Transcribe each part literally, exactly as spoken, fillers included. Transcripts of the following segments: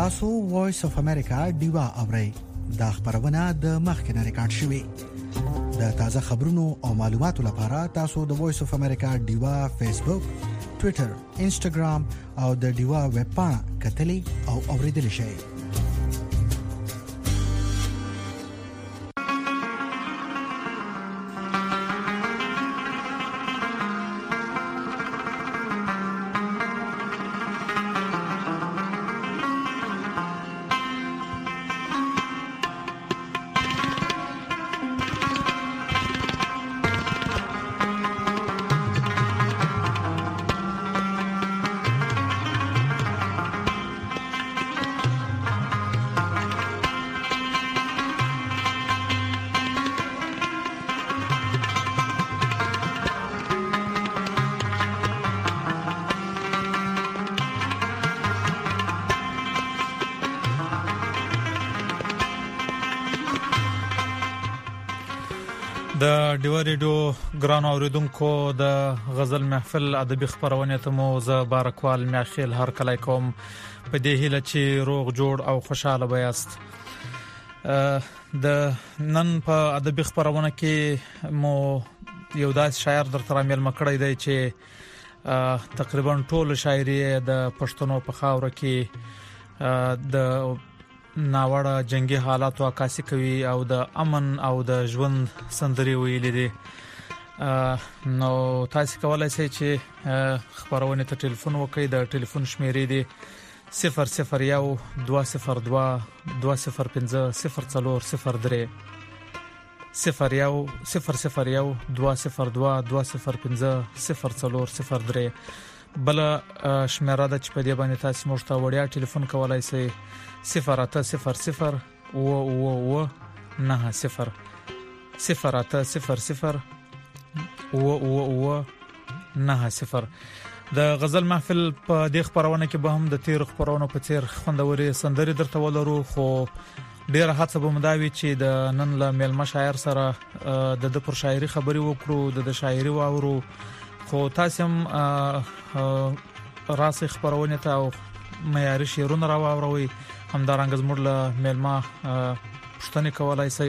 تاسو وایس اف امریکا ډیوا اورئ. دا خبرونه د مخکنه ریکارډ شوې. د تازه خبرونو او معلوماتو لپاره تاسو د وایس اف امریکا ډیوا فیسبوک، ټوئیټر، انسټاګرام او د ډیوا ویب پاڼه کتلې او اوریدلې شئ. د ډیوا ریډیو ګران اوریدونکو د غزل محفل ادبي خبرونه ته مو ز بارکوال میاخیل هر کله کوم په دې هیله چې روغ جوړ او خوشاله بیاست. د نن په ادبي خبرونه کې مو یو داس شاعر در تر عمل مکړی دی چې تقریبا ټول شاعري د پښتنو په خاور کې د ناوړه جنگي حالاتو عکاسي کوي او د امن او د ژوند سندري ویلې دي. نو تاسو کولای شئ چې خبرونه ته ټلیفون وکړئ. د ټلیفون شمیرې دي صفر صفر یو دوه صفر دوه دوه صفر پنځه صفر څلور صفر درې صفر یو صفر صفر یو دوه صفر دوه دوه صفر پنځه صفر څلور صفر درې. بل شمیره د چې په دې باندې تاسو موږ ته وړیا ټلیفون کولای شئ صفر اته صفر صفر و و و نه صفر صفر اته صفر صفر و و و نه صفر. د غزل محفل په دې خبرونه کې به هم د تیر خبرونو په تیر خوندوري سندري درته ولرو، خو ډیره هڅه به مداوي چې د نن له ملما شاعر سره د د پر شاعري خبري وکړو، د شاعري واورو، خو تاسو هم راسي خبرونه ته او معیاري شعرونه راووروي. همدارنګه زموږ له ملما پښتنې کولای شي.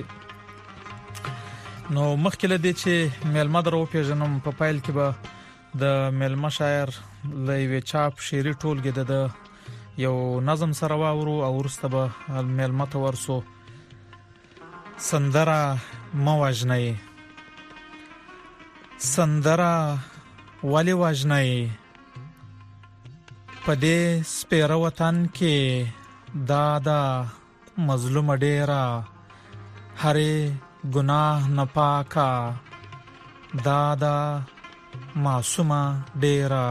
نو مخکې له دې چې ملما درو پیژنم، په پایل کې به د ملما شاعر له وی چاپ شعري ټولګه د یو نظم سره واورو او ورسته به ملما ته ورسو. سندره مواجنې سندره والی واجنې پدې سپیره وطن کې دادا مظلوم ډیرا هره گناه نپاکا دادا معصومه ډیرا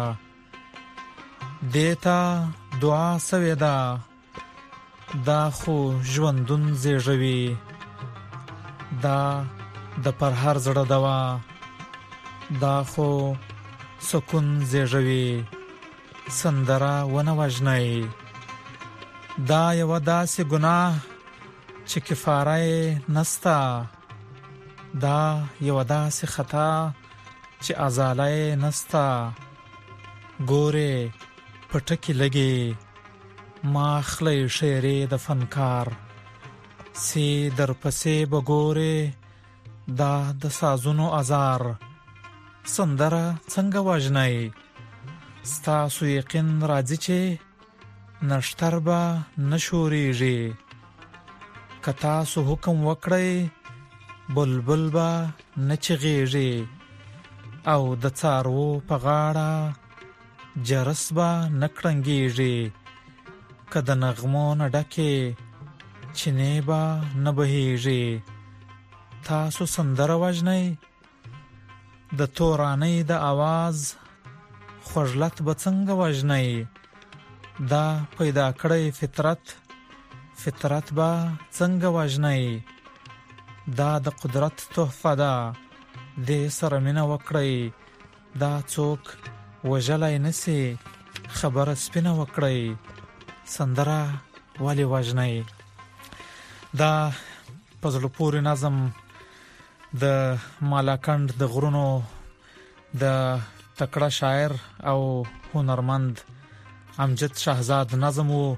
دیتا دعا سویدا دا خو ژوندون زیږوي دا د پر هر زړه دوا دا خو سکون زیږوي سندره ونه وژنئ دا یو داسې ګناه چې کفاره نستا دا یو داسې خطا چې ازاله نستا ګوره پټکی لګي ما خلې شعرې د فنکار سی در پسې بګوره دا د سازونو ازار سندره څنګه وژنئ ستاسو یقین راځي چې نشتر با نشوریږي کتا سو حکم وکړی بلبل با نچغیږي او د څارو په غاړه جرس با نکړنګیږي کده نغمو نډکه چینه با نبهیږي تاسو سندره وژنئ د تورانې د आवाज خوژلت به څنګه وژنئ دا پیدا کړی فطرت فطرت با څنګه وژنئ دا د قدرت تحفه ده د سره مینه وکړئ دا څوک وژلای نسی خبره سپینه وکړئ سندره والی وژنئ. دا پزړه پورې نظم د مالاکنډ د غرونو د تکړه شاعر او هنرمند امجد شهزاد نظم وو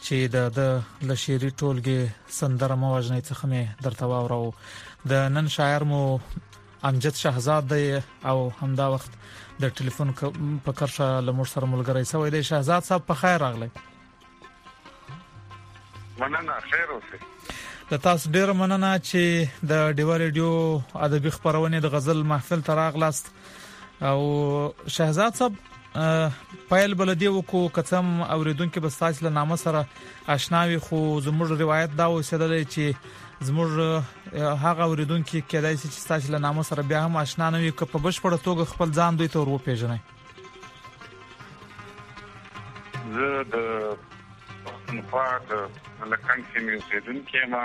چې د د لشيري ټولګي سندره موجنه څخه مې درته واورو. د نن شاعر مو امجد شهزاد دی او همدا وخت د ټلیفون په کرشه لمر سره ملګری سوی دی. شهزاد صاحب په خیر راغلی. مننه، خیر اوسئ. د تاسو ډیر مننه چې د ډیوا ریډیو ادبي خبرونه د غزل محفل ته راغلاست. او شهزاد صاحب پایل بلدی وکړو قسم اوریدونکو بستاس له نامه سره آشناوي، خو زموږ روایت دا وسیدل چې زموږ هغه اوریدونکو کېدای شي چې تاسو له نامه سره بیا هم آشنا نه وي، که په بشپړه توګه خپل ځان دوی ته ورو پیژنئ. زه د پښتونخوا د لکن کې مې اوسېدونکی یم.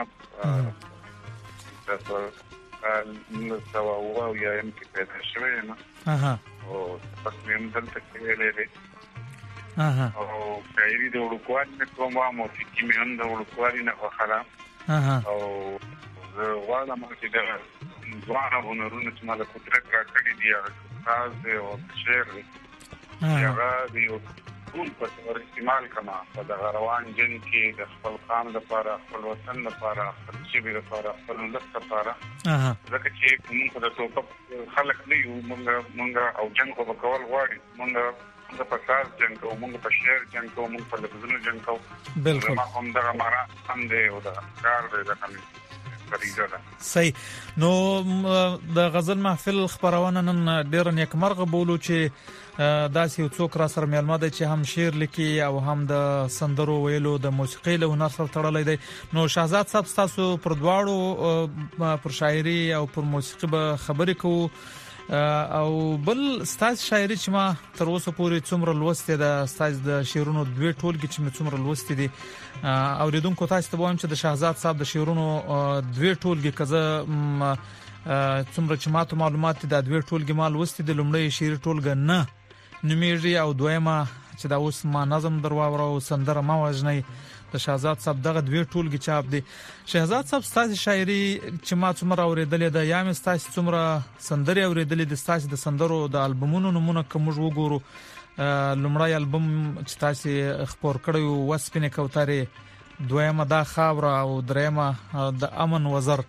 نو سوا او یا ام کې پیدا شوی یم. اها. او پس مې هم دلته کې ویلې. اها. او شاعري د وړوکوالي نه کوم، موسیقي مې هم د وړوکوالي نه خوښه. اها. او زه غواړم چې د ځوانو هنرونو چې ما د قدرت راکړي دي هغه ساز او شعر هغه د یو ټول په څیر استعمال کما په دغه روان جنګ کې د خپل قام لپاره، خپل وطن لپاره، خپل ژبې لپاره، خپل ملت لپاره. اها. ځکه چې موږ د توپ خلک نه یو، موږ موږ او جنګ په کول غواړي. موږ موږ په ساز جنګ کوو، موږ په شعر جنګ کوو، موږ په لفظونو جنګ کوو. بالکل. ما هم دغه مارا هم دی او دا کار دی د کمی فریضه ده. صحیح. نو د غزل محفل خبرونه نن ډیر نیکمرغه بولو چې داسې یو څوک را سره مېلمه دی چې هم شعر لیکي او هم د سندرو ویلو د موسیقۍ له هنر سره تړلی دی. نو شهزاد صاحب تاسو پر دواړو پر شاعري او پر موسیقي به خبرې کوو. او بل ستاسو شاعري چې ما تر اوسه پورې څومره لوستې ده، ستاسو د شعرونو دوه ټولګي چې مې څومره لوستې دي، اوریدونکو تاسو ته وایم چې د شهزاد صاحب د شعرونو دوه ټولګي کزه څومره چې ماته معلومات دي، د دوه ټولګي ما لوستې دي. لومړی شعري ټولګه نه نومیږي او دویمه چې دا اوس ما نظم درواورو سندره ما وژنې د شهزاد صاحب دغه دوه ټولګي چاپ دي. شهزاد صاحب ستاسو شاعري چې ما څومره اوریدلې ده، یا مې ستاسو څومره سندري اوریدلې دي، ستاسو د سندرو د البومونو نمونه کوم وګورو. لومړی البوم چې تاسو خبر کړو وسپینه کوتره، دویمه دا خاور او دریمه د امن وزر.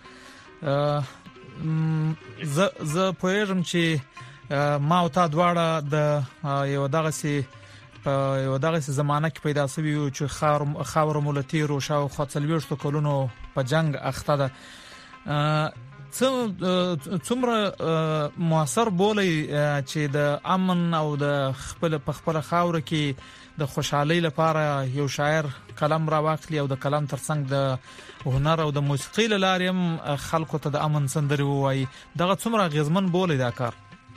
ز ز پوهیږم چې ما او تا دواړه د یو دغه سي په یو دغه سي زمانہ کې پیدا شوی یو چې خاور خاور مولتی رو شاو خاطلويشتو کولونو په جنگ اخته ده. څومره موثر بولی چې د امن او د خپل په خپل خاور کې د خوشحالي لپاره یو شاعر کلم را واخلي او د کلم ترڅنګ د هنر او د موسیقۍ لارې هم خلکو ته د امن سندري وایي. دغه څومره غزمن بولی دا کار.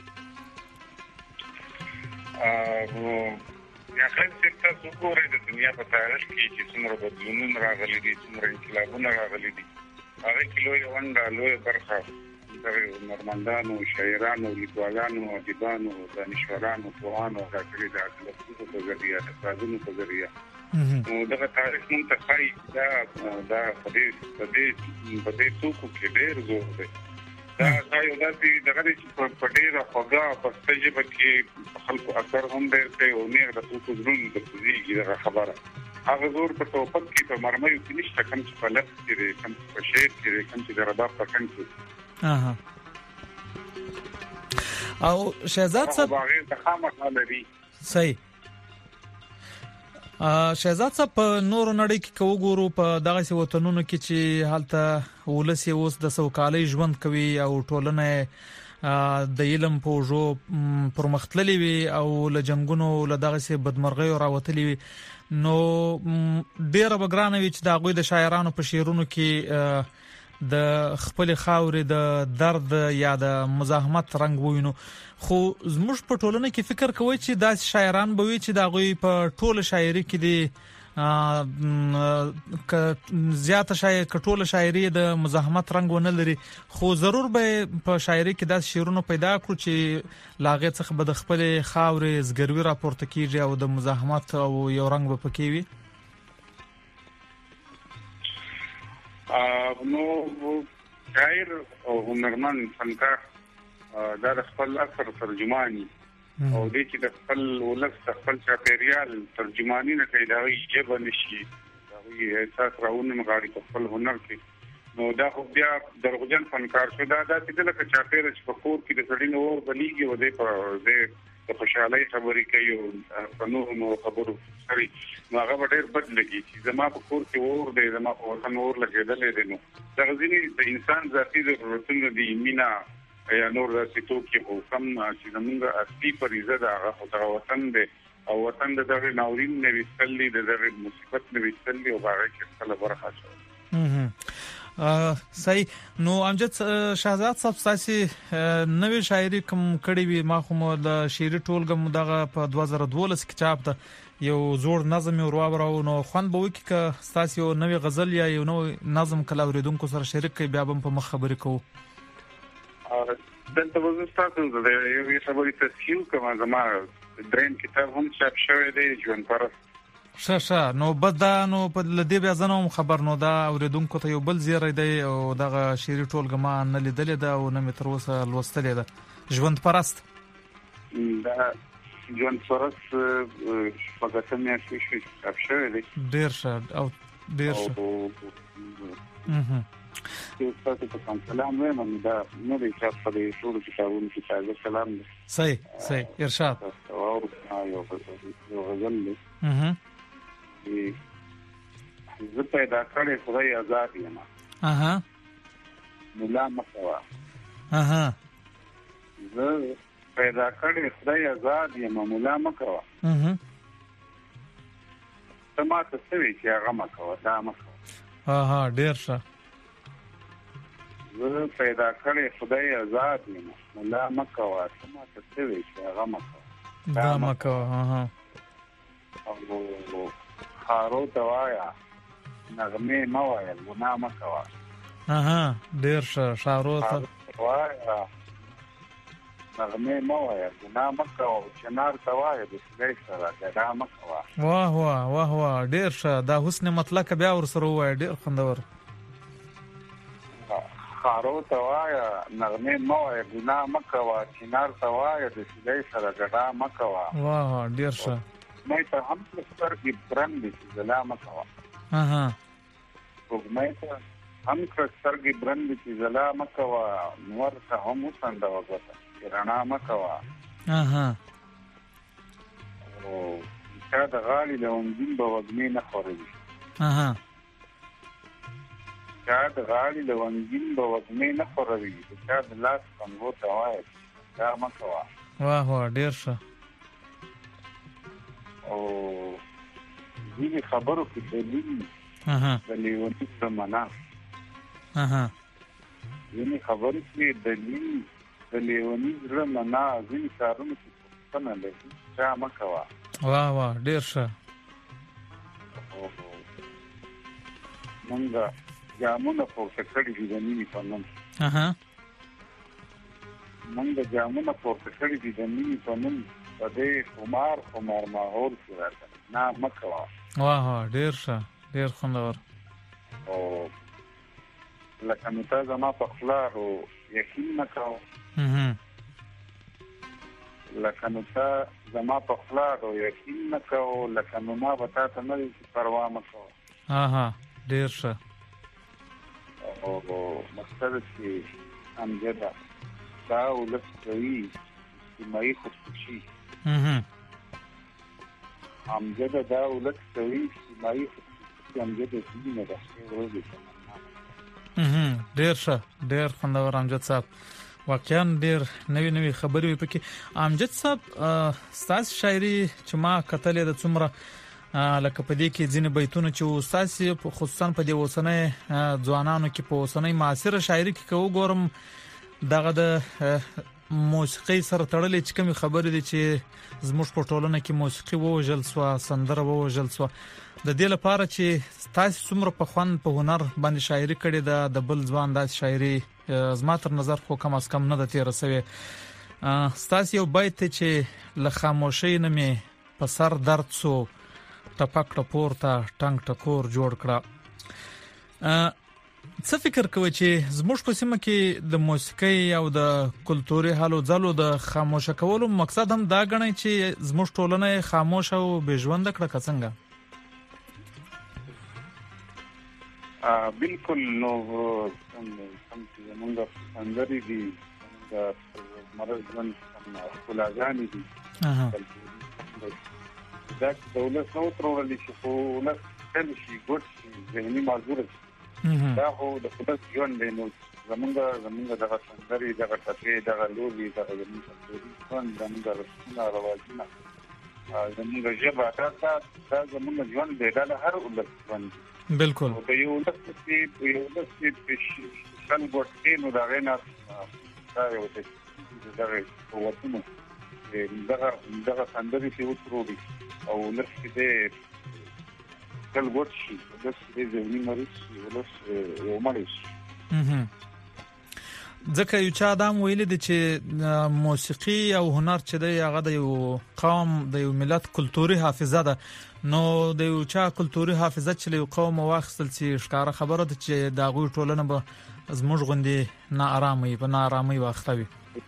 یا خلک چې تاسو ګورئ د دنیا په تاریخ کې چې څومره بدلونونه راغلي دي، څومره انقلابونه راغلي دي، هغه کې لوی ونډه لوی برخه د هنرمندانو، شاعرانو، لیکوالانو، ادیبانو، دانشورانو، پوهانو راغلي دي د لفظونو په ذریعه، د سازونو په ذریعه. نو دغه تاریخ موږ ته ښایي دا دا په دې په دې په دې توکو کې ډېر زور دی. دا دا یو داسې دغه چې په ډېره خوږه په ستجبه کې خلکو اثر هم ډېر کوي او نیغ د توکو زړونو ته کوزېږي دغه خبره. هغه زور په توپک کې په مرمیو کې نشته، کوم چې په لفظ کې دی، کوم چې په شعر کې دی، کوم چې د رباب په کن کې. او شهزاد صاحب هغه د خامخا لري. صحیح. شهزاد صاحب په نور نړۍ کې کو ګورو په دغه سی وطنونو کې چې حالته ولسی اوس د سوکالۍ ژوند کوي او ټولنه د علم په جو پرمختللې وي او له جنگونو له دغه سی بدمرغۍ راوتلې وي. نو ډیره بګرانه وي چې د غوي د شاعرانو په شعرونو کې د خپل خاورې د درد یا د مزاحمت رنگ وینو. خو زموږ په ټولنه کې فکر کوي چې داس شاعران به وي چې دا غوي په ټوله شاعري کې دي ک زیاته شاعر کټوله شاعري د مزاحمت رنگ ونه لري، خو ضرور به په شاعري کې داس شعرونه پیدا کړو چې لاغه څخه به د خپل خاورې زګروي راپورته کیږي او د مزاحمت او یو رنگ به پکې وي. نو شاعر او هنرمند فنکار دا د خپل اثر ترجمانی او دې چې د خپل ولس خپل چاپیریال ترجمانی نه کوي دا یې ژبه نشي احساس راوونه غاړي په خپل هنر کې نو دا خو بیا دروغجن فنکار شو دا د دې لکه چاپیر چې په کور کې د سړی نو اور بلیږي او د په د خوشحالي خبرې کوي او په نور نو خبرو سړي نو هغه ډېر بد لګي چې زما په کور کې اور دی زما په وطن اور لګېدل دی نو دا غوښنه د انسان ذاتي ضرورتونه دي مینا یا نور د سیتو کې حکم چې زموږ اصلي فریضه ده هغه د وطن دی او وطن د دغه ناورین نه وستلې د دغه مصیبت نه وستلې او هغه کې خپل برخه شو صحیح نو امجد شهزاد صاحب تاسو نوې شاعري کوم کړي وي ما خو د شعري ټولګه دغه په دوه زره دولس کې چاپ ده یو زوړ نظم یو راوړو نو خوند به وکي ک تاسو یو نوې غزل یا یو نوې نظم کله اوریدونکو سره شریک کوي بیا هم په مخ خبرې کوو دلته وزو تاسو د یو خبرې تسهیل کوم زما دریم کتاب هم چاپ شوی دی ژوند پرست شاشه نو بدا نو په لدی بیا زنوم خبر نو دا اوریدونکو ته یو بل زیری دی او دغه شعري ټولګه ما نه لیدل دا او نه متر وسه لوستل ده ژوند پرست دا ژوند پرست په ګټه مې شوی چاپ شوی دی ډیر ښه او ډیر ښه اها چې تاسو ته کوم سلام وایم دا نو د چاپ په دې ټول کتابونو کې تاسو سلام دی صحیح صحیح ارشاد او یو یو غزل دی اها زه پیدا کړې خدای آزاد یم اها مولا مکوا اها زه پیدا کړې خدای آزاد یم مولا مکوا اها سما ته څه چې هغه مکوا دا مکوا اها ډیر ښه زه پیدا کړې خدای آزاد یم مولا مکوا سما ته څه چې هغه مکوا دا مکوا اها او خارو دوایا نغمه موایا ګنا مکوا اها ډیر ښه شارو ته وایا نغمه موایا ګنا مکوا چنار دوایا د سړي سره دا مکوا واه واه واه واه ډیر ښه دا حسن مطلق بیا ور سره وای ډیر خوندور خارو دوایا نغمه موایا ګنا مکوا چنار دوایا د سړي سره دا مکوا واه ډیر ښه مې ته هم څر کې برند دي زلام کوا اها او مې ته هم څر کې برند دي زلام کوا نور ته هم څنګه وګته رانا مکوا اها او چې دا غالي له وندین به وګمې نه خوري اها چې دا غالي له وندین به وګمې نه خوري چې دا لاس څنګه ته وای دا مکوا واه واه ډیر ښه او دې خبرو کې دلیل اها د لیونی سمنا اها دې خبرو کې دلیل د لیونی سمنا ځین کارونه کې څنګه لګي چې ما کوا واه واه ډیر ښه مونږه جامونه پورته کړی دي د نیمه پنن اها مونږه جامونه پورته کړی دي د نیمه پنن په دې خمار خمار ماحول کې راځي نه مکوا واه ډیر ښه ډیر خوندور او لکه نو تاسو ما په خلاص او یقین نکاو اها لکه نو تاسو ما په خلاص او یقین نکاو لکه نو ما به تاسو نه پروا مکو اها ډیر ښه او مقصد چې امجد دا ولستوي چې مې خوشي اها امجد دا ولستوي چې مې خوشي امجد دې نه ده ورته اها ډیر ښه ډیر خوندور امجد صاحب واقعا ډیر نوې نوې خبرې پکې امجد صاحب ستاسو شاعري چې ما کتلې د څومره لکه په دې کې ځینې بیتونه چې استاد خصوصا په دې وسنۍ ځوانانو کې په وسنۍ معاصره شاعري کې کو ګورم دغه د موسیقي سره تړلې چې کوم خبرې دي چې زموږ په ټولنه کې موسیقي ووجل سو سندره ووجل سو د دې لپاره چې تاسو څومره په خوان په هنر باندې شاعري کړې ده د بل ځوان د شاعري زما تر نظر خو کم از کم نه د تیر رسوي تاسو یو بیت چې ل خاموشي نه می په سر درد سو ټپک ټپورته ټنګ ټکور جوړ کړه څه فکر کوي چې زموږ په سیمه کې د موسیقي او د کلتوري حالو ځلو د خاموشه کولو مقصد هم دا غني چې زموږ ټولنه خاموشه او بې ژوند کړه څنګه بالکل نو کوم چې موږ څنګه دي د مرز من کلاګانی دي دا دولت نو ترول شي خو نه کله شي ګوت ذهني معذور دا هو د خپل ژوند دی نو زمونږ زمونږ دغه څنګه دغه تفریح دغه لوبي دغه زمونږ ژوند زمونږ رسمونه رواجونه زمونږ ژبه دا دا زمونږ ژوند دی دا هر ولس ژوند بالکل په یو لستی په یو لستی په شل ګوتې نو دا غنا دا یو څه دا وته نو دغه دغه څنګه چې وتروري او لستی دې شل ګوت شي لستی دې ځینې مریض ولس یو مریض ځکه یو چا دا ویل دي چې موسیقي او هنر چې دی هغه د یو قوم د یو ملت کلتوري حافظه ده نو د یو چا کلتوري حافظه چې یو قوم واخصل چې ښکارا خبره ده چې دا غوي ټولنه به زموږ غوندي نه آرامي په نه آرامي واختوي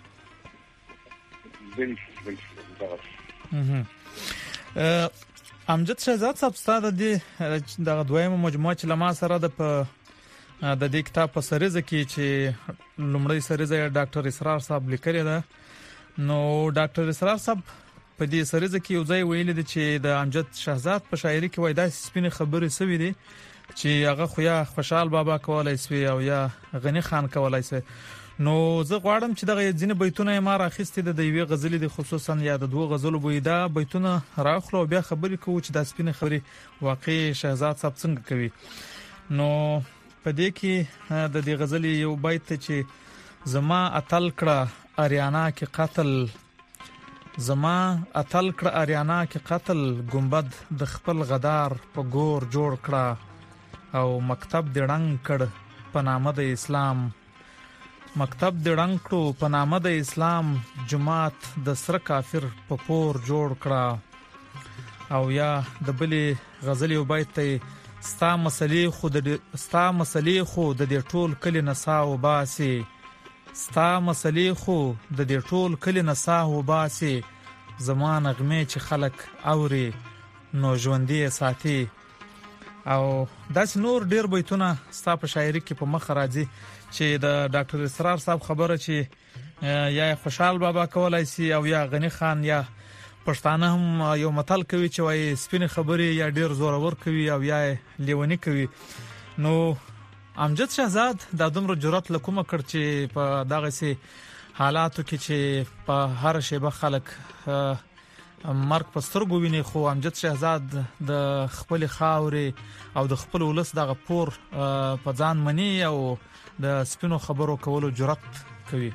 امجد شهزاد صاحب ستاسو د دغه دویمه مجموعه چې لما سره د په د دې کتاب په سریزه کې چې لومړی سریزه ډاکټر اسرار صاحب لیکلی ده نو ډاکټر اسرار صاحب په دې سریزه کې یو ځای ویل دي چې د امجد شهزاد په شاعري کې وای دا سپینې خبرې سوي دي چې هغه خو یا خوشحال بابا کولای سوي او یا غنی خان کولای سي نو زه غواړم چې دغه ځینې بیتونه ما راخستې د دیوی غزلې د خصوصا یا د دوه غزلو بویدا بیتونه راخلو بیا خبرې کوو چې د سپینې خبرې واقعي شهزاد صاحب څنګه کوي نو په دې کې د دې غزلې یو بیت چې زما اتل کړه اریانا کې قتل زما اتل کړه اریانا کې قتل گنبد د خپل غدار په ګور جوړ کړه او مکتب د رنگ کړه په نامه د اسلام مکتب د رنگ کړو په نامه د اسلام جماعت د سر کافر په پور جوړ کړه او یا د بلې غزلې یو بیت ته ستا مسلې خو د ستا مسلې خو د دې ټول کلی نسا و باسي ستا مسلې خو د دې ټول کلی نسا و باسي زمان غمه چې خلق اوري نو ژوندۍ ساتي او داس نور ډیر بیتونه ستا په شاعري کې په مخ راځي چې د ډاکټر اسرار صاحب خبره چې یا خوشحال بابا کولای سي او یا غنی خان یا پښتانه هم یو متل کوي چې وای سپینې خبرې یا ډیر زورور کوي او یا لیونی کوي نو امجد شهزاد د دومره جرأت لکومه کړ چې په دغه سي حالاتو کې چې په هر شیبه خلک مرګ په سترګو ویني خو امجد شهزاد د خپل خاورې او د خپل ولس دغه پور په ځان مني او د سپینو خبرو کولو جرأت کوي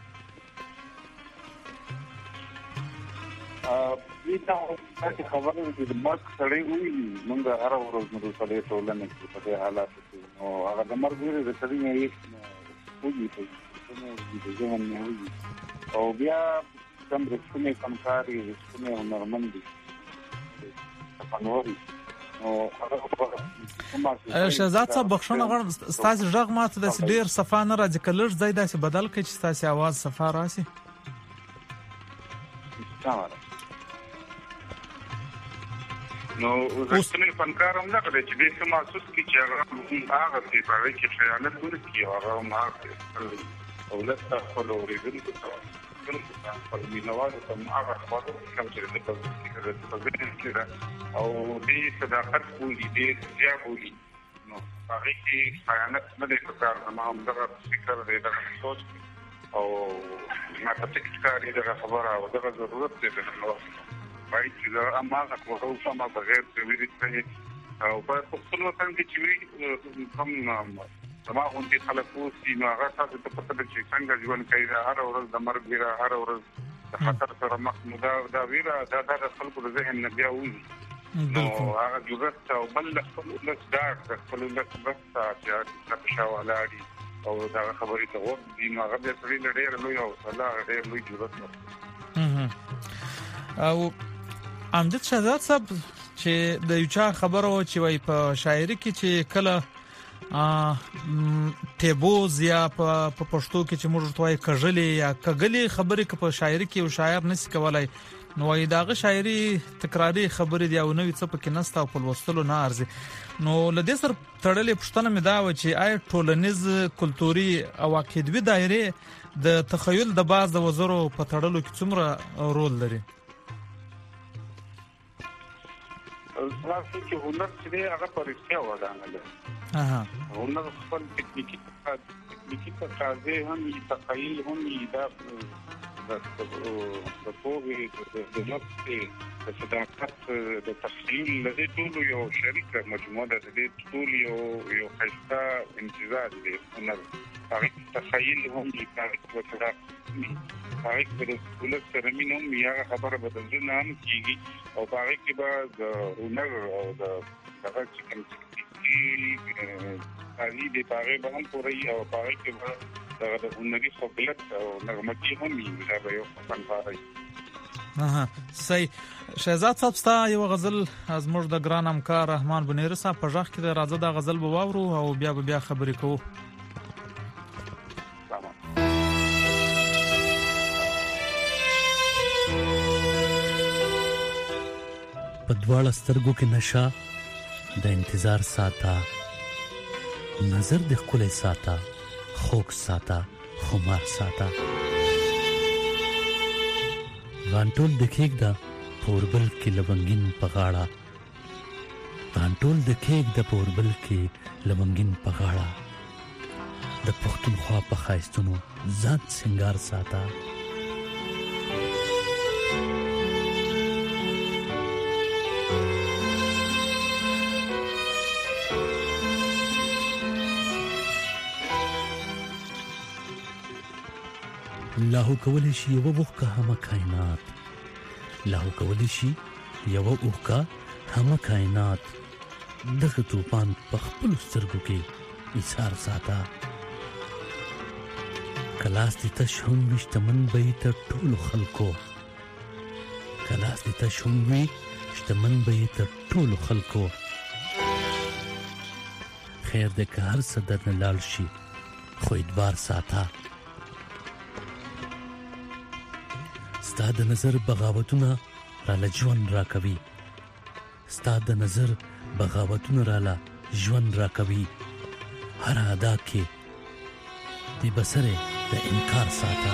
دا چې خبره دې د مرګ سره وي موږ هر ورځ موږ په دې ټولنه کې په دې حالاتو کې او هغه د مرګ ویره د سړي نه یې وږي په دې ځمن نه وي او بیا کوم رسمي کمکاري رسمي هنرمند دي پنوري او هغه شهزاد صاحب بخښنه غواړم ستاسو ژغ ماته د ډیر صفه نه راځي کلر ځای داسې بدل کړي چې ستاسو आवाज صفه راسي نو رسمي فنکارم نه کړی چې دې څه محسوس کی چې هغه هغه چې په هغه کې خیانت وکړي هغه ما او لته خپل اوریدونکو ته خپل مینوالو ته هغه خبرو کوم چې د پوزیشن کې او دې صداقت کوي دې ځای کوي نو هغه کې خیانت نه دی کار ما هم دغه فکر دی دغه سوچ او ما ته تکراری دغه خبره او دغه ضرورت دی نو پای چې دا امازه کوو سم بغیر د ویری ته او په خپل وطن کې چې وي کوم سما غونډې خلکو چې نو هغه تاسو ته پته چې څنګه ژوند کوي هر ورځ د مرګ ویره هر ورځ د خطر سره مخ نو دا دا ویره دا د خلکو د ذهن نه بیا وي نو هغه جوړت او بل خپل لږ دا خپل لږ بس چې د شاوالاري او دا خبرې ته وو دي نو هغه د سړي لري لوی او صلاح ډېر لوی جوړت او امجد شهزاد صاحب چې د یو چا خبره و چې وای په شاعري کې چې کله تیبوز یا په پښتو کې چې موږ توای کجلې یا کګلې خبرې کې په شاعري کې یو شاعر نسی کولای نو داغه شاعري تکراری خبرې دی او نوې څه پکې نسته او په لوستلو نه ارزي. نو لدې سر تړلې پښتنه مې دا و چې آی ټولنیز کلتوري او عقیدوي دایره د تخیل د باز د وزرو په تړلو کې څومره رول لري؟ تاسو چې هنر چې هغه پرېښه ودانله. اها هنر خپل تکنیکی تکنیکی تقاضې هم تخیل هم دا د پوهې د نفس د صداقت د تخیل لدې ټول یو شریک مجموعه ده. د ټول یو یو خسته امتزاج دی. هنر هغه تخیل هم دی تاریخ او صداقت تاریخ د ټول سره مينوم یا خبره بدل نه هم کیږي او هغه کې به د هنر او د هغه چې کوم تعالی د هغه به هم پوری او هغه کې به د هنري خپلت او نغمتي هم دا به یو فنکاري. اها صحیح. شهزاد صاحب ستا یو غزل از موږ د ګران همکار رحمان بنیر صاحب په ځخ کې د راځه د غزل به واورو او بیا به بیا خبرې کوو. په دواړه سترګو کې نشه د انتظار ساته، نظر د ښکلی ساته، خوږ ساته، خمار ساته. غانټول د کېږده په اوربل کې لونګین په غاړه، غانټول د کېږده په اوربل کې لونګین په غاړه. د پښتونخوا په ښایستونو ځان سنګار ساته. لاهو کولی شي یو وخکه همه کائنات، لاهو کولی شي یو وخکه همه کائنات. دغه توپان په خپل سترګو کې ایثار ساته. کلاس دې تش هم وي شتمن به یې تر ټولو خلکو، کلاس دې تش هم وي شتمن به یې تر ټولو خلکو. خیر دې که هر څه درنه لاړ شي خو اعتبار ساته. ستا د نظر بغاوتونه راله ژوند راکوي، ستا د نظر بغاوتونه راله ژوند راکوي. هر ادا کې دې بسره د انکار ساته.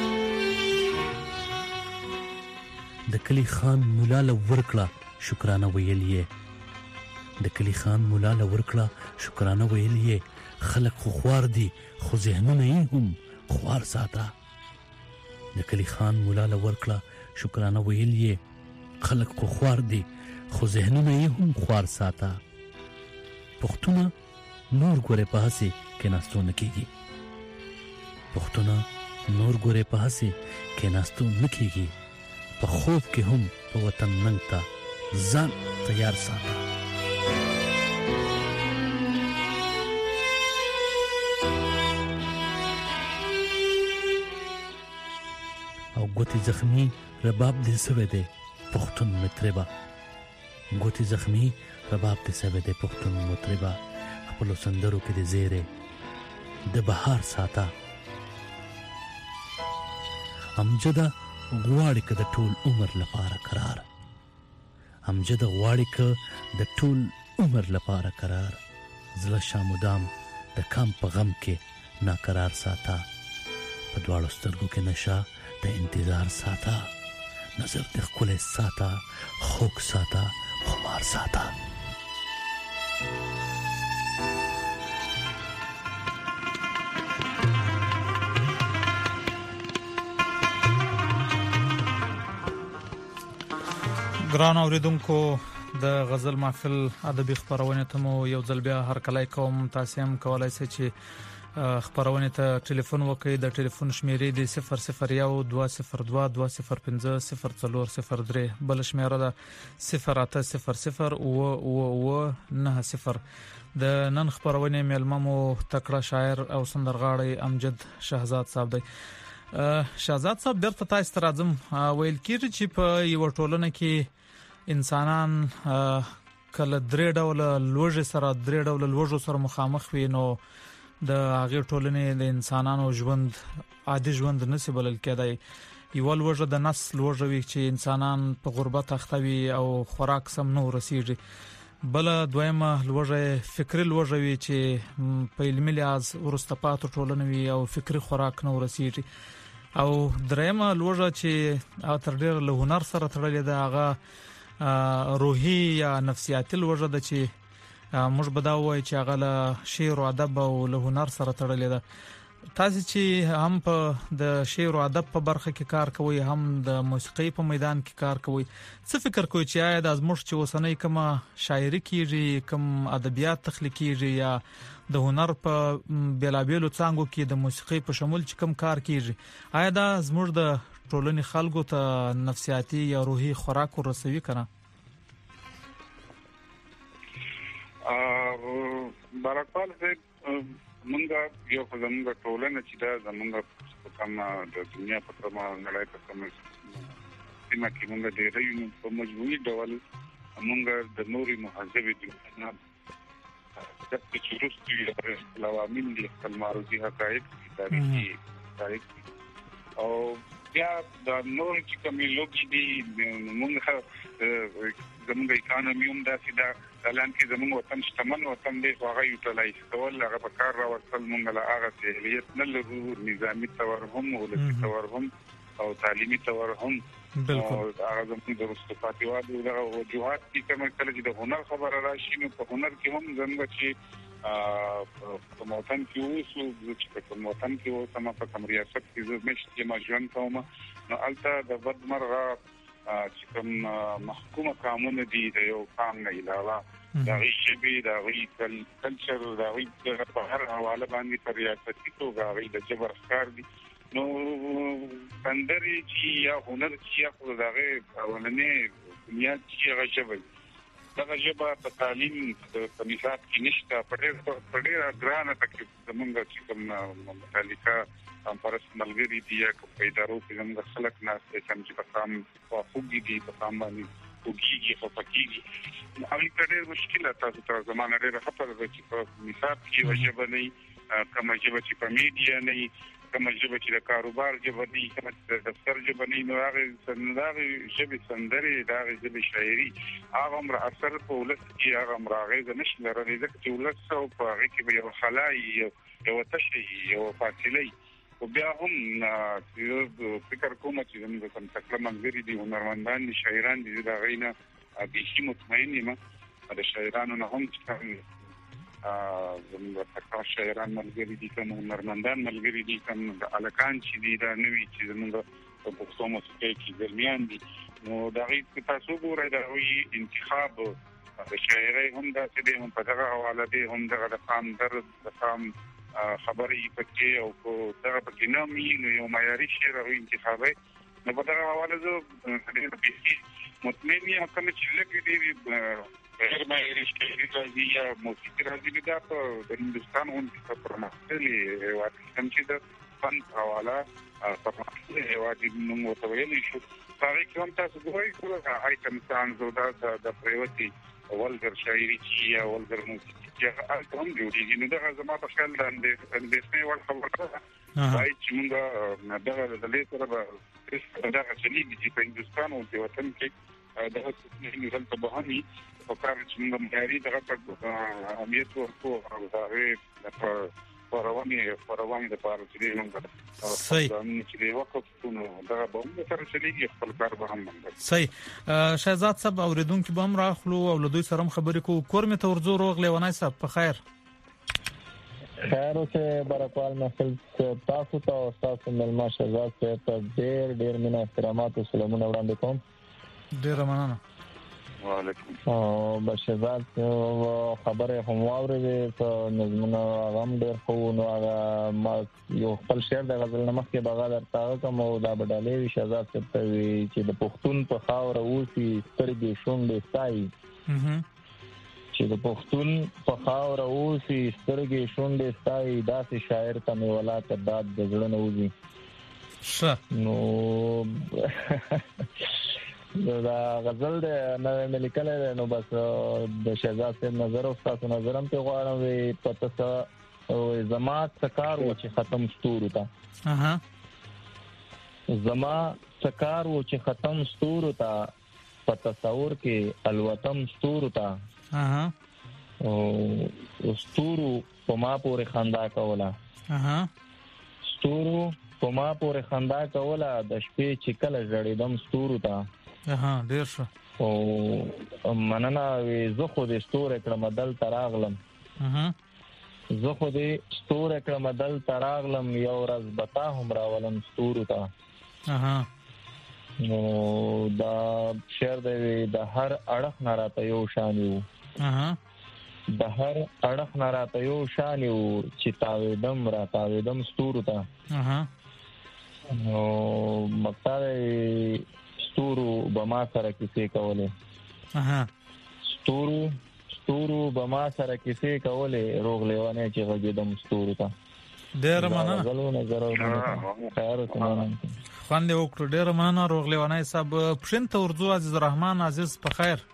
د کلی خان مولا له ورکړه شکرانه ویل یې، د کلی خان مولا له ورکړه شکرانه ویل یې. خلک خو خوار دي خو ذهنونه یې هم خوار ساته. د کلی خان مولا له ورکړه شکرانه ویل یې. خلک خو خوار دي خو ذهنونه یې هم خوار ساته. پښتونه نور ګورې په هسې کېناستو نه کېږي، پښتونه نور ګورې په هسې کېناستو نه کېږي. په خوب کې هم په وطن ننګ ته ځان تیار ساته. او ګوتې زخمی رباب دې سوی دی پښتون مطربه، ګوتې زخمی رباب دې سوی دی پښتون مطربه. خپلو سندرو کې دې زیری د بهار ساته. امجده غواړي که د ټول عمر لپاره قرار، امجده غواړي که د ټول عمر لپاره قرار. زړه شامودام د کام په غم کې ناقرار ساته. په دواړو سترګو کې نشه د انتظار ساته. نظر د ښکلی ساته، خوږ ساته، خمار ساته. ګران اوریدونکو د غزل محفل ادبي خبرونه ته مو یو ځل بیا هر کله کوم. تاسو هم کولای شئ چې خبرونه ته ټلیفون وکړئ. د ټلیفون شمیرې د صفر صفر یو دوه صفر دوه دوه صفر پنځه صفر څلور صفر درې، بل شمیره ده صفر اته صفر صفر اوه اوه اوه نه صفر. د نن خبرونه مېلمه مو تکړه شاعر او سندرغاړی امجد شهزاد صاحب دی. شهزاد صاحب بیرته تاسو ته راځم. ویل کېږي چې په یو ټولنه کې انسانان کله درې ډول لوږې سره درې ډول لوږو سره مخامخ وي، نو د هغه ټولنې د انسانانو ژوند عادي ژوند نسی بلل کېدای. یو لوجه د نسل لوجه وي چې انسانان په غربت اختوي او خوراک سم نو رسیږي، بل دویمه لوجه فکری لوجه وي چې په علمي لحاظ ورسته پاتو ټولنوي او فکری خوراک نو رسیږي، او درېمه لوجه چې تر ډیر له هنر سره تړلې ده هغه روحي یا نفسیاتي لوجه ده چې موږ به دا وایو چې هغه له شعر او ادب او له هنر سره تړلې ده. تاسو چې هم په د شعر او ادب په برخه کې کار کوئ، هم د موسیقۍ په میدان کې کار کوئ، څه فکر کوئ چې آیا د زموږ چې اوسنۍ کومه شاعري کیږي، کوم ادبیات تخلیق کیږي، یا د هنر په بیلابیلو څانګو کې د موسیقۍ په شمول چې کوم کار کیږي، آیا دا زموږ د ټولنې خلکو ته نفسیاتي یا روحي خوراک ورسوي کنه؟ ا برکال زه مونږه یو په زمونږ ټولنه چې دا زمونږ په کومه د دنیا په کومه نړۍ په کومه سیمه کې مونږ ډېر یو په مجموعي ډول مونږ د نوري مهذبې دنیا د چورستي لوامین دي خپل معروضي حقایق تاریخي تاریخ او بیا د نور چې کومې لوګي دي مونږ زمونږ اکانومي هم داسې ده الان کې زموږ وطن شتمن وطن دی خو هغه یوټیلایز کول هغه په کار راوستل مونږ له هغه سهولیت نه لرو، نظامی تورم ولسي تورم او تعلیمي تورم بالکل هغه زموږ د رسټ پاتیوالو دغه وجوهات دي کوم کله چې د هنر خبره راشي نو په هنر کې هم زموږ چې په وطن کې اوسو چې په وطن کې اوسه ما په کوم ریاست کې زه مشت ما ژوند کوم نو البته د بدمرغه چې کوم محکومه قانون دي د یو قانون نه علاوه دا غیشبي دا غي کلچر دا غي په هر حواله باندې پر ریاستي توګه غي د جبر ښکار دي نو بندري چې یا هنر چې خو دغه اولنې دنیا چې غشبي دا غشبه په تعلیم په نصاب کې نشته په ډېر په ډېر ګرانه تکلیف زمونږ چې کوم متعلقه هم پرس ملګری دي یا په ادارو کې زموږ خلک ناس چې په کام او خوږي دي په کام باندې خوږي او پکېږي هغه ډېر مشکله تاسو ته زمانه ډېر خطر ده چې په نصاب کې وجب نه کوم چې په میډیا نه کوم چې د کاروبار جبه دي کوم د دفتر جبه نه نو هغه سندري جبه سندري دا جبه شاعري هغه امر اثر په ولس کې هغه امر هغه نشي لري چې ولس او په هغه کې به یو خلای یو تشي یو فاصله او بیا هم فکر کوم چې زموږ کوم تکړه منځري دي هنرمندان دي شاعران دي دا غینه د شي مطمئن یم د شاعرانو نه هم چې زموږ تکړه شاعران ملګري دي کوم هنرمندان ملګري دي کوم د الکان چې دي دا نوې چې زموږ په پښتو موسیقۍ کې درمیان دي نو دا غي تاسو ګورئ دا وی انتخاب د شاعرۍ هم دا چې د هم په دغه حواله دي هم دغه د قام در د قام خبرې پکې او کو دغه پکې نه مې نو یو معیاري شعر او انتخابي نو په دغه حواله زه ډېر بيخي مطمئن یم کوم چې لکه دې غیر معیاري شعر راځي یا موسیقي راځي دا په هندستان هم په پرمختللي هیواد کې چې د فن حواله په پرمختللي هیواد کې موږ ته ویلي شو هغه کوم تاسو ګورئ چې آیټم سان زودا د پریوتی ولګر شاعري چې ولګر موسیقي چې هم جوړیږي نو دا زما په خیال باندې د دې ور خبره وایي چې موږ دغه د لیک سره به دغه چلیږي چې په هندستان او د وطن کې دغه څه نه په بهاني په کار چې موږ معیاري دغه په اهمیت ورکو او هغه په پرواني پرواني د پاره چې موږ صحیح چې د وخت نو دغه به موږ سره چلیږي خپل کار به هم موږ صحیح شهزاد صاحب اوریدونکو به هم راخلو او له دوی سره خبرې کوو کور می ته ورزو روغ لیونای صاحب په خیر خیر اوسه برکوال محفل تاسو ته او تاسو ملما شهزاد صاحب ته ډېر ډېر مینه احترامات او سلامونه وړاندې کوم ډېر مننه وعلیکم او بشزاد خبره هم واورې ته نظمونه غم ډېر خو نو هغه ما یو خپل شعر د غزل نمخ کې بغا درته کوم او دا بدلې شهزاد ته چې د پښتون په خاور اوسي سترګې شونډې سای چې د پښتون په خاور اوسي سترګې شونډې سای داسې شاعر ته مې ولاته داد د زړه نه وځي ښه نو دا غزل د نوې ملکل نو بس د شهزاد صاحب نظر او تاسو نظر هم ته غواړم وي پته څه زمات کار و چې ختم ستورو تا اها زما سکار و چې ختم ستورو ته په تصور کې الوتم ستورو ته اها او ستورو په ما پورې خندا کوله اها ستورو په ما پورې خندا کوله د شپې چې کله ژړېدم ستورو ته اها ډیر ښه او مننه وي زه خو دې ستوری کړم دلته راغلم اها زه خو دې ستوری کړم دلته راغلم یو ورځ به تا هم راولم ستورو ته اها نو دا شعر دی د هر اړخ نه راته یو شان یو اها د هر اړخ نه راته یو شان یو چې تاوېدم را تاوېدم ستورو ته اها نو مقصد ستورو به ما سره کیسې کولې اها ستورو ستورو به ما سره کیسې کولې روغ لیوانې چې غږېدم ستورو ته ډیر مننه غلونه زره خیر اوسه خوند وکړو ډیر مننه روغ لیوانې صاحب پښین ته ورځو عزیز الرحمن عزیز په خیر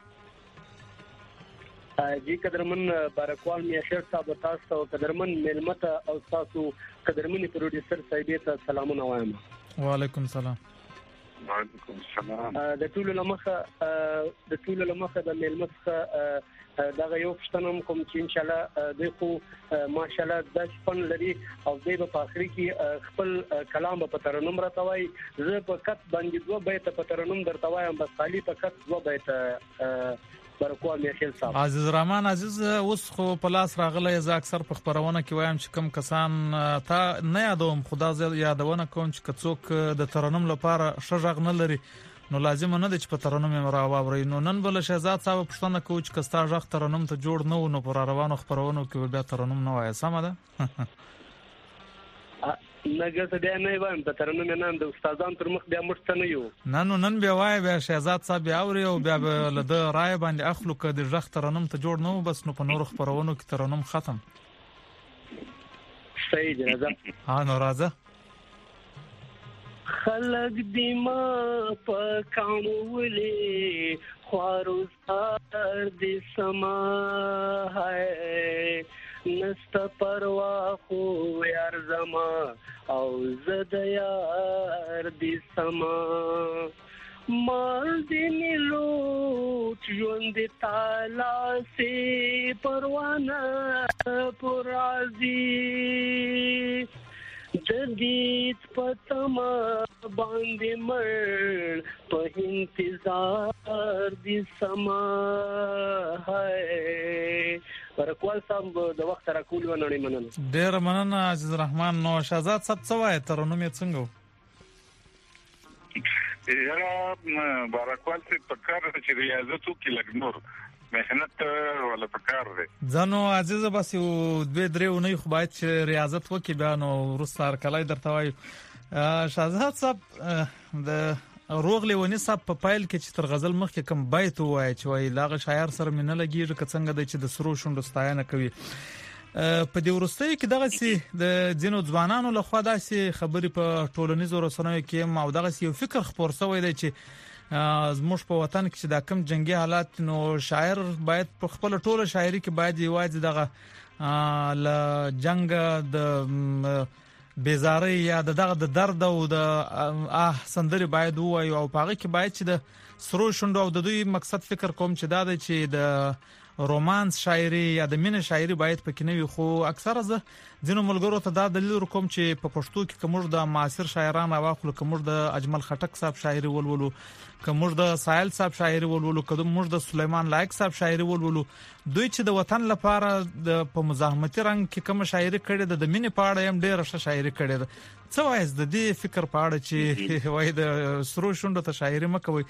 جی قدرمن بارکوال میاشر صاحب تاسو او قدرمن ملمت او تاسو قدرمن پروډوسر صاحب ته سلامونه وایم وعلیکم السلام وعلیکم السلام د ټول لمخه د ټول لمخه د ملمت دا یو پښتنم کوم چې ان شاء الله د خو ماشاءالله د شپن لري او د په اخري کې خپل کلام په ترنم راتوي زه په کټ باندې دوه بیت په ترنم درتوایم بس خالی په کټ دوه بیت برکوال میاشل صاحب عزیز الرحمن عزیز اوس خو په لاس راغلی زه اکثر په خبرونه کې وایم چې کم کسان تا نه یادوم خدا زه یادونه کوم چې کڅوک د ترنم لپاره شژغ نه لري نو لازم نه د چې په ترنم را واوري نو نن بل شهزاد صاحب پښتنه کو چې کستا ژغ ترنم ته جوړ نه نو پر روانو خبرونو کې بیا ترنم نه وای سم ده نګه ته نه وایم په ترنم نه د استادان تر مخ بیا مشته نه یو نه نو نن بیا وای بیا شهزاد صاحب بیا اوري او بیا له د رای باندې اخلو ک د ژغ ترنم ته جوړ نه بس نو په نور خبرونو کې ترنم ختم صحیح دی راځه ها نو راځه خلق دی ما په کامولې خواروزار دی سما ہے نستا پروا خو یار زما او زد یار دی سما مال دی نیلوٹ ژوند تالا سی پروانه پرازی جدید پتما باندې مړ په انتظار دي سما ہے ورکوال صاحب د وخت را کول ونړي مننه ډیر مننه عزیز الرحمن نو شهزاد صاحب څه وایي ترنم یې څنګه یاره بارکوال څه پکار چې ریاضت وکړي لګ نور مهنت ولا پکار دی ځنو عزیز بس یو دوه درې ونی خو باید چې ریاضت وکي بیا نو ورسره کلای درته وای شهزاد صاحب د روغ لیونی صاحب په پایل کې چې تر غزل مخ کې کم بیت وای چې وای لاغه شاعر سره مینه لګیږي که څنګه د چې د سرو شوند ستاینه کوي په دې ورستۍ کې دغه سي د جنو ځوانانو لخوا داسې خبرې په ټولنیزو رسنیو کې ما دغه یو فکر خبر شوی دی چې زموږ په وطن کې چې دا کم جنگي حالات نو شاعر باید په خپل ټوله شاعري کې باید یوازې دغه ل جنگ د بیزاری یا دغه د درد او د اه سندري باید وایي او پاغه کې باید چې د سرو شوند او د دوی مقصد فکر کوم چې دا د چې د رومانس شاعري یا د مینه شاعري باید پکې نه وي خو اکثره زه ځینو ملګرو ته دا دلیل کوم چې په پښتو کې کومر د معاصر شاعران واخلو کومر د اجمل خټک صاحب شاعري ولولو کومر د ساحل صاحب شاعري ولولو کومر د سليمان لایق صاحب شاعري ولولو دوی چې د وطن لپاره د په مزاحمتي رنگ کې کوم شاعري کړي د مینه په اړه هم ډېر ښه شاعري کړي ده څه وایي د دې فکر په اړه چې وایي د سرو شوند ته شاعري مکوي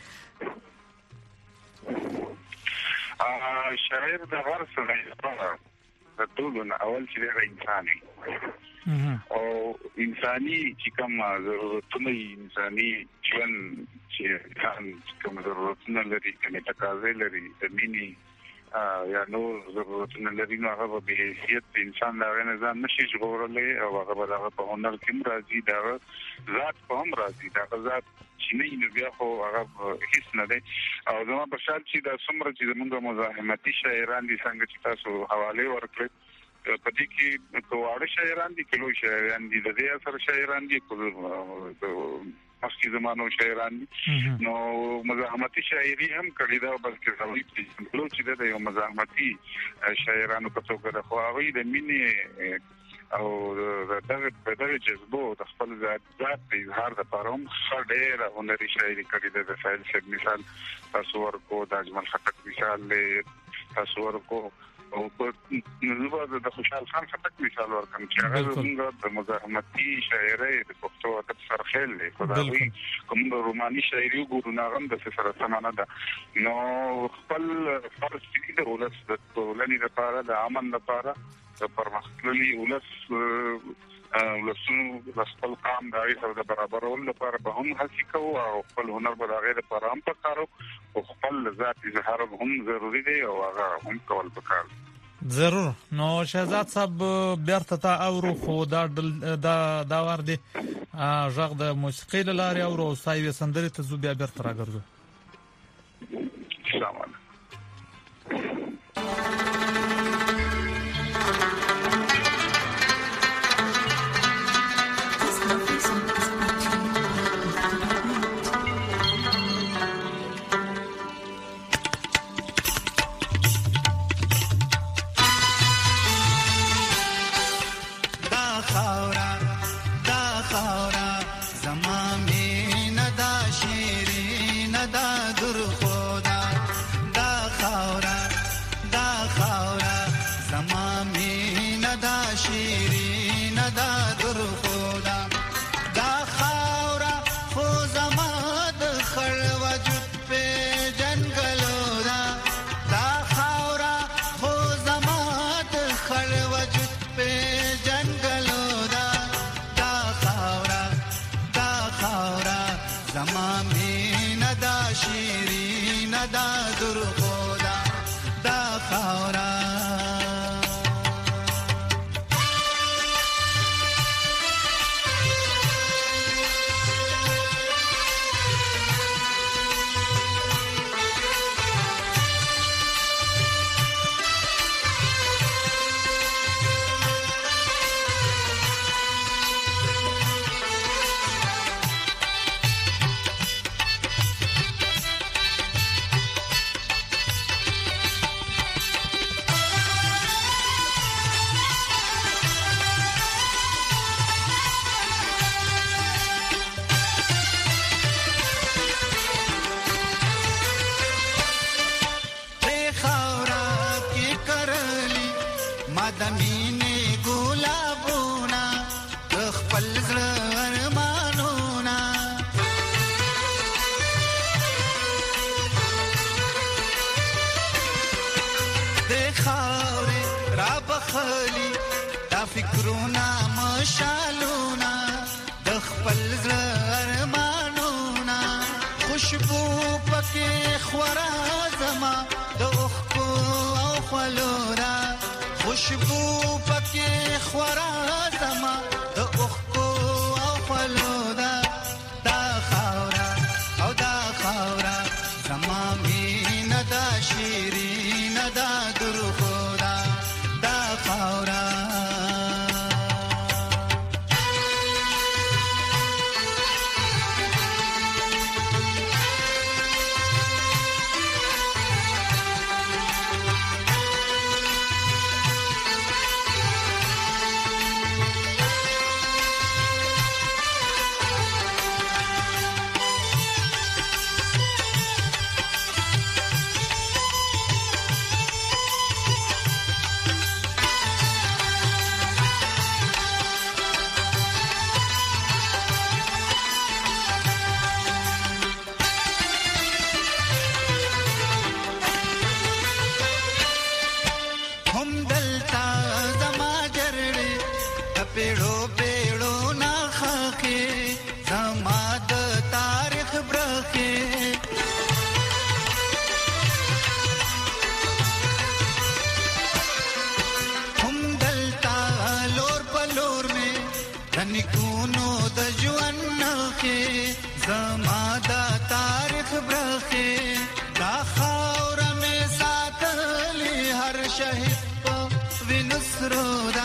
شاعر د هر څه نه د ټول نه اول چې د انساني او انساني چې کوم ضرورتونه انساني ژوند چې کان کوم ضرورتونه لري کنه تقاضا لري د مینی یا نو ضرورتونه لري نو هغه به حیثیت انسان لا غنه ځان نشي ژغورلې او هغه به هغه په هنر کې راځي دا ذات په هم راځي دا ذات چې نه نو بیا خو هغه هیڅ نه دی او زما په شان چې دا څومره چې زموږ مزاحمتي شاعران دي څنګه چې تاسو حواله ورکړئ په دې کې کوواړه شاعران دي کلو شاعران دي د دې اثر شاعران دي مخکې زمانو شاعران نو مزاحمتي شاعري هم کړې ده بس کې راوي چې د یو مزاحمتي شاعرانو په توګه د خواوي د مینې او دغه په دغه جذبو د خپل ذات ذات په اظهار د پروم خډېره هنري شاعري کړې ده د سایل شپ مثال تصور کو د اجمل خټک مثال له تصور کو او په نوبه د خوشحال خان خټک مثال ورکم چې هغه څنګه د مزاحمتي شاعري د پښتو ادب سرخیل دی خدای کوم روماني شاعري ګورو ناغم د سره سمانه ده نو خپل فرض کې د ولس د ټولنې لپاره د امن لپاره د پرمختللي ولس ولسونو د خپل قام د ایثار د برابرولو لپاره به هم هڅه کوو او خپل هنر به د غیر لپاره هم پکارو او خپل ذات اظهار هم ضروری دی او هغه هم کول پکار ضرور نو شهزاد صاحب بیرته تا اورو خو دا دا دا ور دي ژغ د موسیقي لاري اورو سایوي سندري ته زو بیا بیرته راګرځو سلام علیکم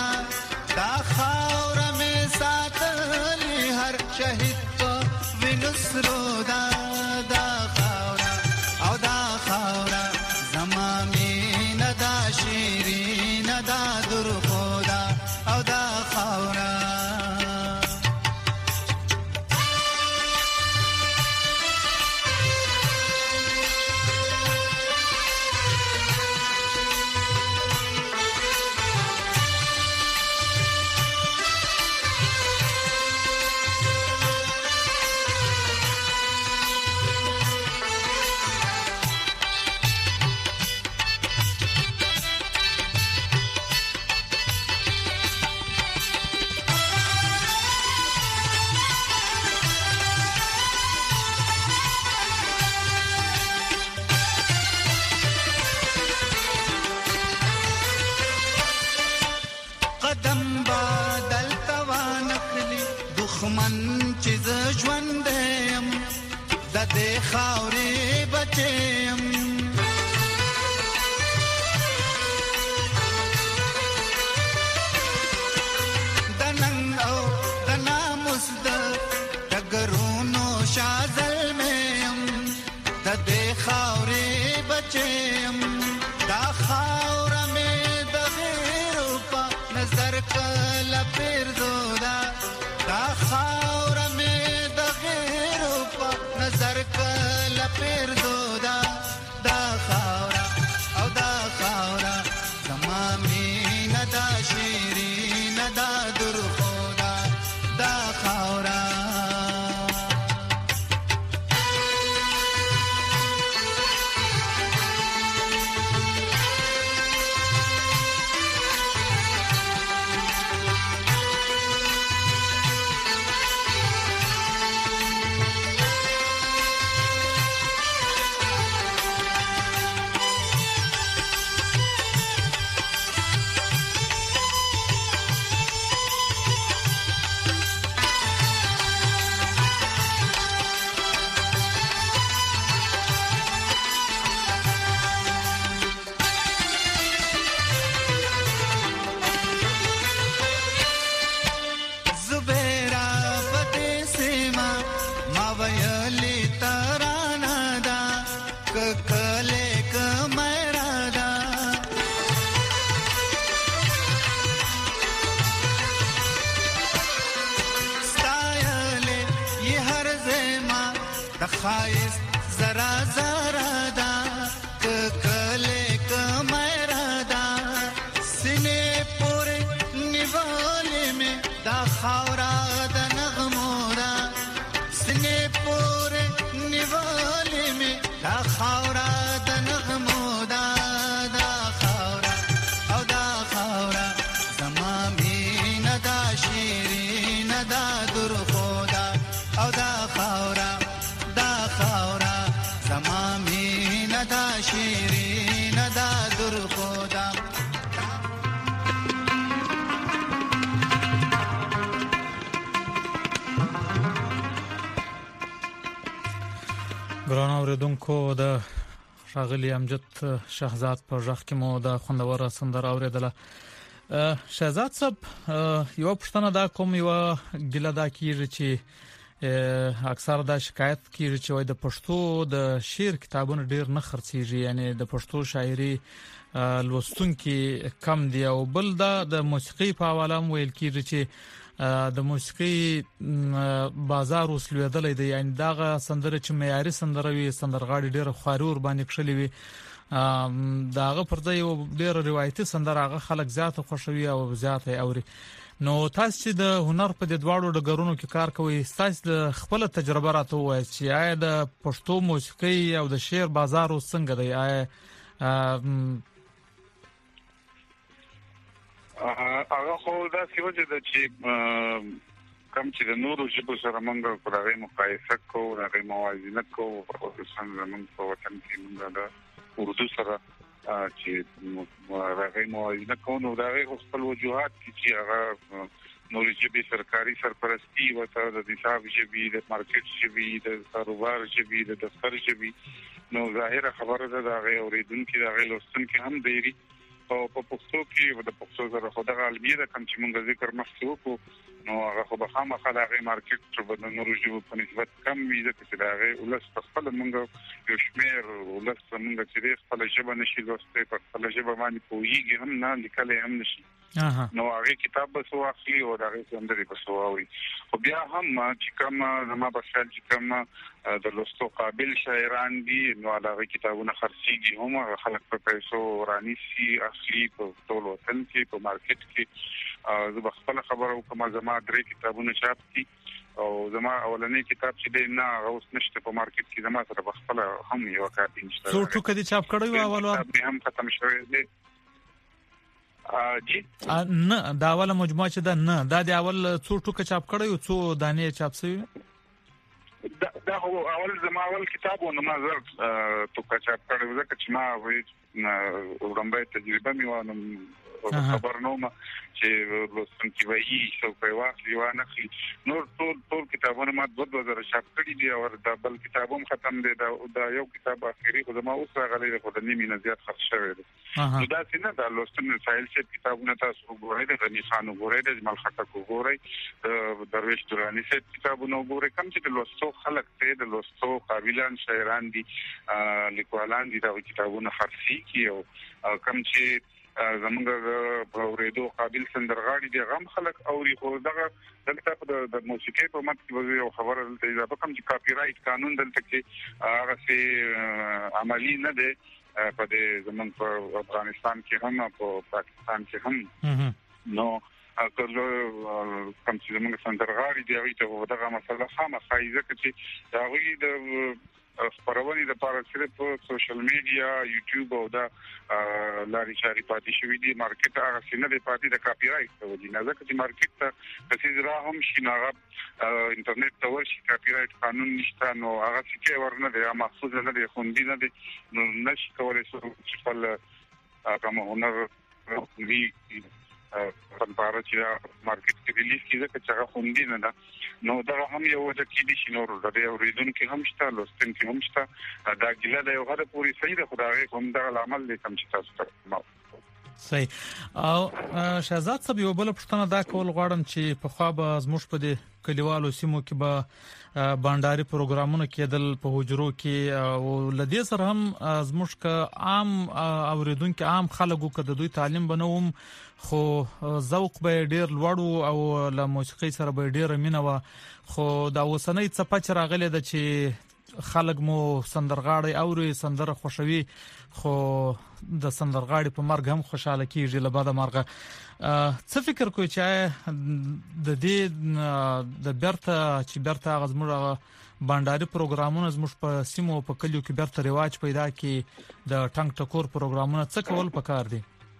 شهید په وینو بدل توان اخلي دښمن چې ز ژوند يم د دې خاورې بچم د نن او د ناموس د دګرونو شازل مېم د دې خاورې بچم دا خاور مې د غیرو په نظر کله پردودا دا خاور مې د غیرو په نظر کله پردودا دا خاور او دا خاور زما مینه دا شیرینه دا درخودا دا خاور خایس زرا زرا دا کله کمرا دا سینې پورې نیولې مې دا خاورا د نغمو دا سینې پورې نیولې مې دا خاورا د نغمو دا دا خاورا او دا خاورا زما مینه دا شیرینه دا درخو دا او دا خاورا دا شیرین دا درخودا ګران اوریدونکو د ښاغلي امجد شهزاد په ژغ کې مو د خوندوره سندره اوریدله. شهزاد صاحب یو پښتنه دا کوم یو ګیله دا کیږي چې اکثر دا شکایت کیږي چې وای د پښتو د شعر کتابونه ډیر نه خرڅيږي، یعنی د پښتو شاعري لوستونکي کم دي. او بل دا د موسیقي په حواله ویل کیږي چې د موسیقي بازار وسلوېدلې دی، یعنی داغه سندره چې معیاري سندره وي سندرغاړي ډیر خوارور باندې کښلې وي، داغه پر ځای یو ډیر روایتي سندره هغه خلک زیات خوشوي او زیات اوري. نو تاسو چې د هنر په د دواړو ډګرونو کې کار کوئ، تاسو د خپل تجربه راته وایئ چې آیا د پښتو موسیقي او د شعر بازار څنګه دی؟ آیا هغه خو دا سیوجه د چې کم چې د نورو ژبو سره موږ په هغه مقایسه کوو، هغه موازنه کوو، خصوصا زموږ په وطن کې موږ د اردو سره چې هغه موازنه کوو، نو دا هغه خپل وجوهات چې هغه نورې ژبې سرکاري سرپرستی وته د حساب ژبې، د مارکیټ ژبې، د کاروبار ژبې، د دفتر ژبې، نو ظاهره خبره ده دا هغه اوریدونکو دا هغه لوستونکو هم ډېری او په پښتو کې د پښتو سره خو د غالبیت کم چې موږ ذکر مخکې وکړو، نو هغه خو به خامخا د هغه مارکیټ په نورو ژبو په نسبت کم وي، ځکه چې د هغه ولس په خپل موږ یو شمېر ولس موږ چې د خپل ژبه نشي لوستلی، په خپل ژبه باندې پوهېږي هم نه، لیکلی هم نشي، نو هغه کتاب به څو اخلي او د هغې سندرې به څو اوري. خو بیا هم چې کوم زما په خیال چې کوم د لوستو قابل شاعران دي، نو هغه کتابونه خرڅېږي هم، هغه خلک په پیسو رانیسي اخلي په ټول وطن کې په مارکیټ کې. زه به خپله خبره وکړم، زما درې کتابونه چاپ دي او زما اولنی کتاب چې دی نه هغه اوس نشته په مارکیټ کې، زما سره به خپله هم یوه کاپي نشته. څو ټوکه دې چاپ کړی و اول وار؟ هم ختم شوی دی. جی نه دا اوله مجموعه چې ده نه، دا د اول څو ټوکه چاپ کړی او څو دانې چاپ شوی؟ دا هو اول زما اول کتاب و، نو ما زر ټوکه چاپ کړی و، ځکه چې ما وروړمبی تجربه مې وه، نو خبر نو ما چې لوستونکي وایي چې په واقعي وانه خي نور ټول ټول کتابونه ما د دوه زره شاپ کړي دي او دا بل کتابوم ختم دي دا یو کتاب اخیری خو ما اوس راغلی خو د نیمه زیات خرڅ شوی دی نو دا څنګه دا لوستنه سایل چې کتابونه تاسو وګورئ د غنی خان وګورئ د جمال خټک وګورئ درویش درانی چې کتابونه وګورئ کوم چې د لوستو خلک ته د لوستو قابلان شاعران دي لیکوالان دي دا کتابونه خرڅي کیو کوم چې زمونږ په ورېدو قابل سندرغاړي دي غم خلک اوري خو دغه د کتاب د موسیقي په مت کې یو خبره دلته اضافه کوم چې کاپی رائټ قانون دلته کې هغه سي عملی نه دی په دې زمونږ په افغانستان کې هم په پاکستان کې هم نو اکله کوم چې زمونږ سندرغاړي دي هغه ته دغه مسله خامخا ځکه چې هغه د خبرونه د پاره صرف په سوشل میډیا یوټیوب او دا لاري چاري پاتې شوې دي مارکیټ هغه څنګه د پاتې د کاپی رائټ ته ودی نه ځکه چې مارکیټ ته کسي زرا هم شیناغه انټرنیټ ته ورشي کاپی رائټ قانون نشته نو هغه څه ورنه دی محفوظ نه دی خوندي نه دی نو نشي کولای چې خپل کوم هنر وی په پاره چې مارکیټ کې ریلیز کیږي چې هغه خوندي نه ده نو دا هم یو د کې دي چې نور د اوریدونکو هم شته لوستونکو هم شته دا ګیله د یو غره پوری صحیح ده خدای هم دا عمل دي کوم چې تاسو ته صحیح او شهزاد صاحب یو بل پښتنه دا کول غواړم چې په خوا به زموږ په دې کلیوالو سیمو کې به بانډاري پروګرامونه کېدل په حجرو کې او لدې سره هم زموږ ک عام اوریدونکو عام خلکو کده دوی تعلیم بنوم خو ذوق به ډیر لوړ او له موسیقي سره به ډیر مینه و خو دا وسنۍ څه پچ راغله د چې خلک مو سندرغاړي اوري سندره خوشوي خو د سندرغاړي په مرګ هم خوشاله کیږي له بعد مرګه څه فکر کوئ چې د دې د برته چې برته غزمړه بانډاري پروګرامونه زموږ په سیمو په کلیو کې برته رواج پیدا کی د ټنګ ټکور پروګرامونه څه کول پکار دي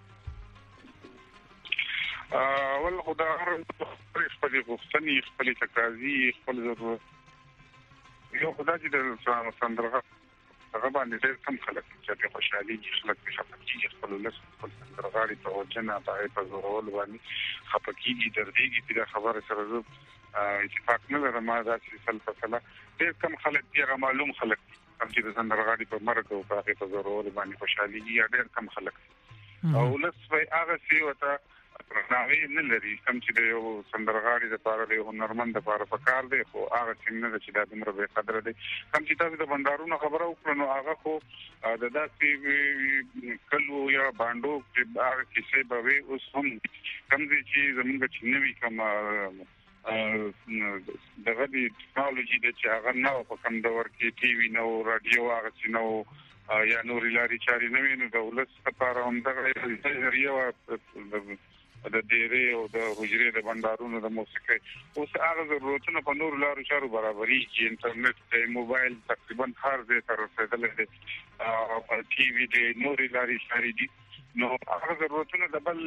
اول خدای خپل غوښتنې خپل تقاضي خپل ضرورت یو خدای چې د سندرغه هغه باندې ډېر کم خلک چې خوشحالي خلک په خپل خپل لس خپل سندرغاړي ته وجنه په زورول باندې خپکیږي دردېږي د خبره سره زه اتفاق نه لرم ما دا چې فلسفه ډېر کم خلک دی معلوم خلک چې د سندرغاړي په مرګ او په زورول باندې خوشحالي ډېر کم خلک او لس هغه سی وته پرناوی نه لري کوم چې د یو سندرغاړي د پاره د هنرمند د پاره پکار دی خو هغه څنګه چې د عمر به قدر دی کوم چې تاسو د بندارونو خبره وکړو نو هغه خو د داسې کلو یا باندو چې هغه کیسه به وي اوس هم کوم چې زمونږ چې نوې کوم دغه د ټکنالوژي د چې هغه نو په کوم دور کې ټي وي نو رادیو هغه چې نو یا نور لاري چاري نه ویني د ولس لپاره هم دغه ذریعہ د ډېرې او د حجرې د بندارونو د موسیقي اوس هغه ضرورتونه په نور لارو چارو برابرۍ چې انټرنیټ ته موبایل تقریبا هر ځای ته رسیدل دي او په ټي وي د نور لاري چاري دي نو هغه ضرورتونه د بل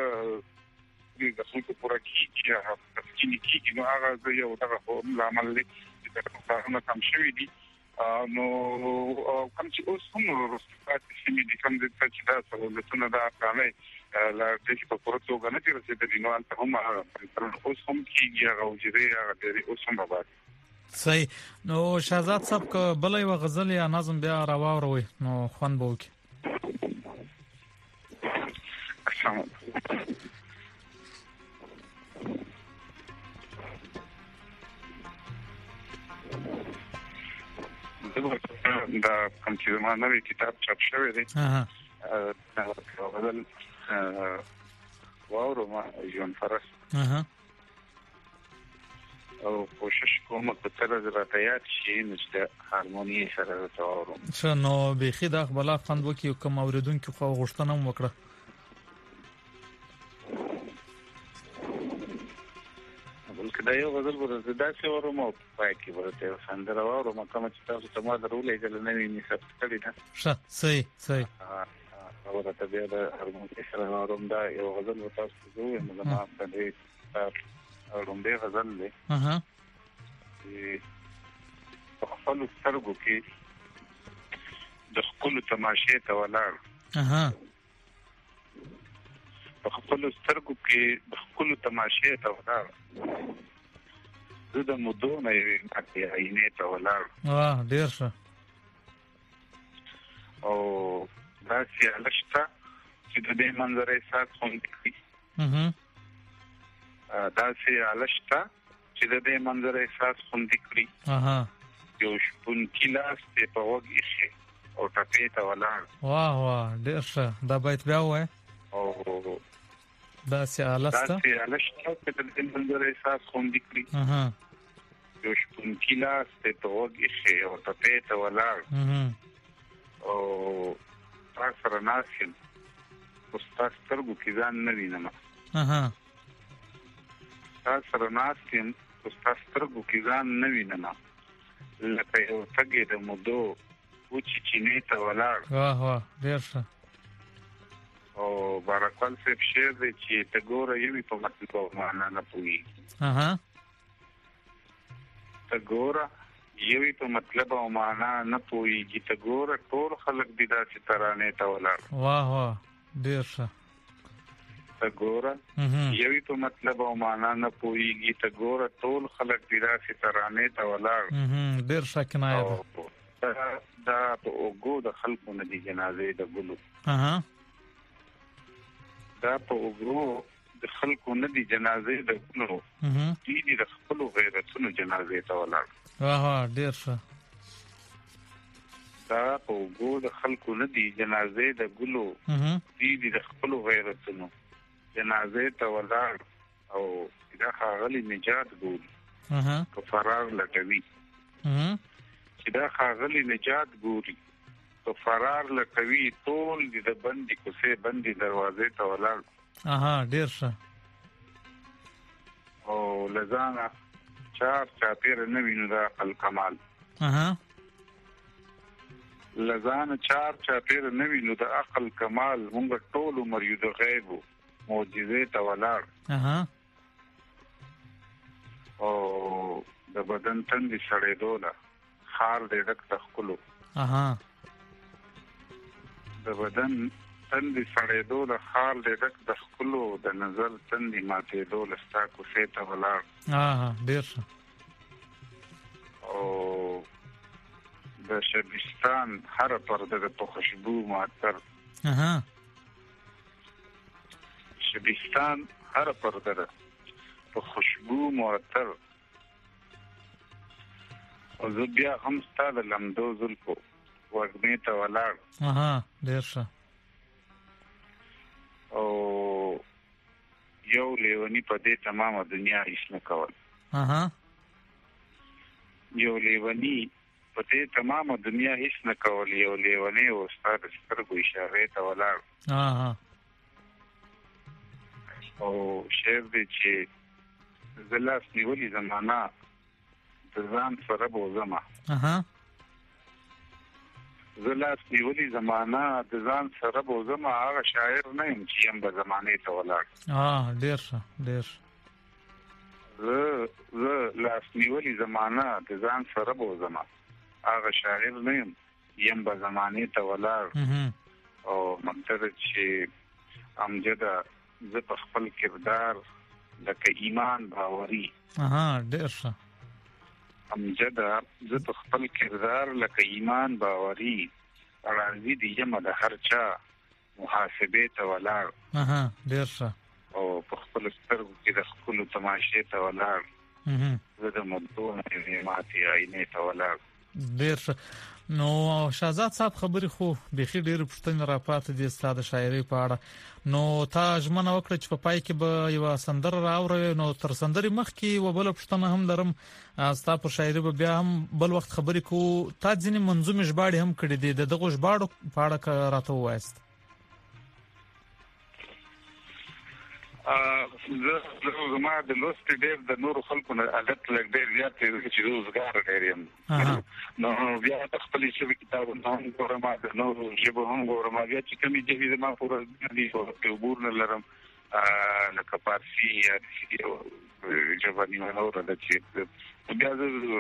د خلکو پوره کیږي هغه تسکینی کیږي نو هغه یو دغه عمل دی چې کارونه کم شوي دي نو کوم چې اوس هم ورسته چې دي کوم چې دا سہولتونه دا کامه لا دې په پروتو غنه چې رسیدلی نو ان هم اوس هم کیږي هغه وجري هغه دې اوس هم بعد صحیح نو شهزاد صاحب ک بلې و غزل یا نظم بیا راووروي نو خوان بوک السلام دا کوم چې ما نوې کتاب چاپ شوی دی ها غزل واورو ما ژوند فرس او کوشش کوم چې تر زه تیار شي نو چې هارمونی سره تاورم څه نو به خیدا بلا خوند وکي کوم اوریدونکو خو غوښتنه وکړه دا یو غزل ورته دا څه ورو مو پای کې ورته سندره ورو ما کوم چې تاسو ته ما درولې چې نه ویني ثبت کړی دا ښه صحیح صحیح او ورته بیا د هارمونی سره ورو دا یو غزل ورته تاسو زه نو ما په دې رومبه غزل دی اها په خپل سترګو کې د خپل تماشې ته ولاړ اها په خپل سترګو کې د خپل تماشې ته ولاړ زه د مودو نه یې ماته عینې ته ولاړ واه ډیر ښه او دا چې الشته چې د دې منظرې سات خوند کوي اها دا چې الشته چې د دې منظرې سات خوند کوي اها یو شپون کلاس ته په وګي شي او ټپې ته ولاړ واه واه ډیر ښه دا بیت بیا وای او دا چې السته دا چې الشته چې د دې منظرې سات خوند کوي اها یو شپون کلاس ته په وګي شي او ټپې ته ولاړ اها او تاسو سره ناسم استاد سترګو کې ځان نه وینم اها تاسو سره ناسم استاد سترګو کې ځان نه وینم لکه یو څنګه د مودو او چې چینه ته ولاړ واه واه ډیر ښه او بارکوال صاحب شعر دی چې ته ګوره یوې په مطلب او معنا نه پوي اها ته ګوره یوې په مطلب او معنا نه پوي چې ته ګوره ټول خلک دي دا چې ترانه ته ولاړ واه واه ډیر ښه ته ګوره یوې په مطلب او معنا نه پوي چې ته ګوره ټول خلک دي دا چې ترانه ته ولاړ ډیر ښه کنایه ده دا په اوګو د خلکو نه دي جنازې د ګلو اها دا په اوګو د خلکو نه دي جنازې د ګلو اها دي د خپل غیرتونو جنازې ته ولاړ واه ډیر ښه دا په اوګو د خلکو نه دي جنازې د ګلو اها دي د خپل غیرتونو جنازې ته ولاړ او دا خاغلی نجات ګول اها په فرار لټوي اها چې دا خاغلی نجات ګوري په فرار لټوي ټول د بندي کوسه بندي دروازې ته ولاړ اها ډیر ښه او لزانا چار چاپیر نه وینو دا عقل کمال اها لزانا چار چاپیر نه وینو دا عقل کمال موږ ټول عمر یو د غیب معجزې ته ولاړ اها او د بدن تندې سړې دوله خار دې ډک تخلو اها د بدن تندې سړې دوله خار دې ډک تخلو د نظر تندې ماته دوله ستا کوسه ته ولاړ اها ډیر ښه او د شبستان هر پرده په خوشبو معطر اها شبستان هر پرده په خوشبو معطر او زه بیا هم ستاسو لمدو زلفو وګمې ته ولاړ اها ډیر ښه او یو لیونی په دې تمامه دنیا هیڅ نه کول اها یو لیونی په دې تمامه دنیا هیڅ نه کول یو لیونی او ستاسو سترګو اشاره ته ولاړ اها او شعر دې چې زلاس نیولې زمانہ د ځان سره بوزما اها زلاس نیولې زمانہ د ځان سره بوزما هغه شاعر نه یم چې هم د زمانه ته ولاړ اه ډیر ښه ډیر زه زه لاس نیولې زمانہ د ځان سره بوزما هغه شاعر نه یم یم د زمانه ته ولاړ او مطلب چې امجده زه په خپل کردار لکه ایمان باوري اها ډیر ښه امجده زه په خپل کردار لکه ایمان باوري راځي دی یم د هر چا محاسبه ته ولاړ اها ډیر ښه او په خپل سترګو کې د خپل تماشې ته ولاړ اها زه د مدونه ماتي عینې ته ولاړ ډیر ښه نو شهزاد صاحب خبرې خو بيخي ډېر پښتنه راپاتې دي ستاسو شاعري په اړه نو تا ژمنه وکړه چې په پای کې به یو سندر راوړې نو تر سندري مخ کې وبله پښتنه هم لرم ستاسو په شاعري به بیا هم بل وخت خبرې کو تا ځینې منظومه ژباړې هم کړې دي دغه ژباړو په اړه راته وایست ا زه زما د لوست ډېر د نور خلکو نه عادت لګ ډېر زیات دی چې روزګار ډېر یم نو بیا خپل شي کتابونه هم ګورم د نور ژبه هم ګورم بیا چې کومې چې زما پوره دي او عبور نه لرم لکه فارسی یا ژبه نیمه نور د چې بیا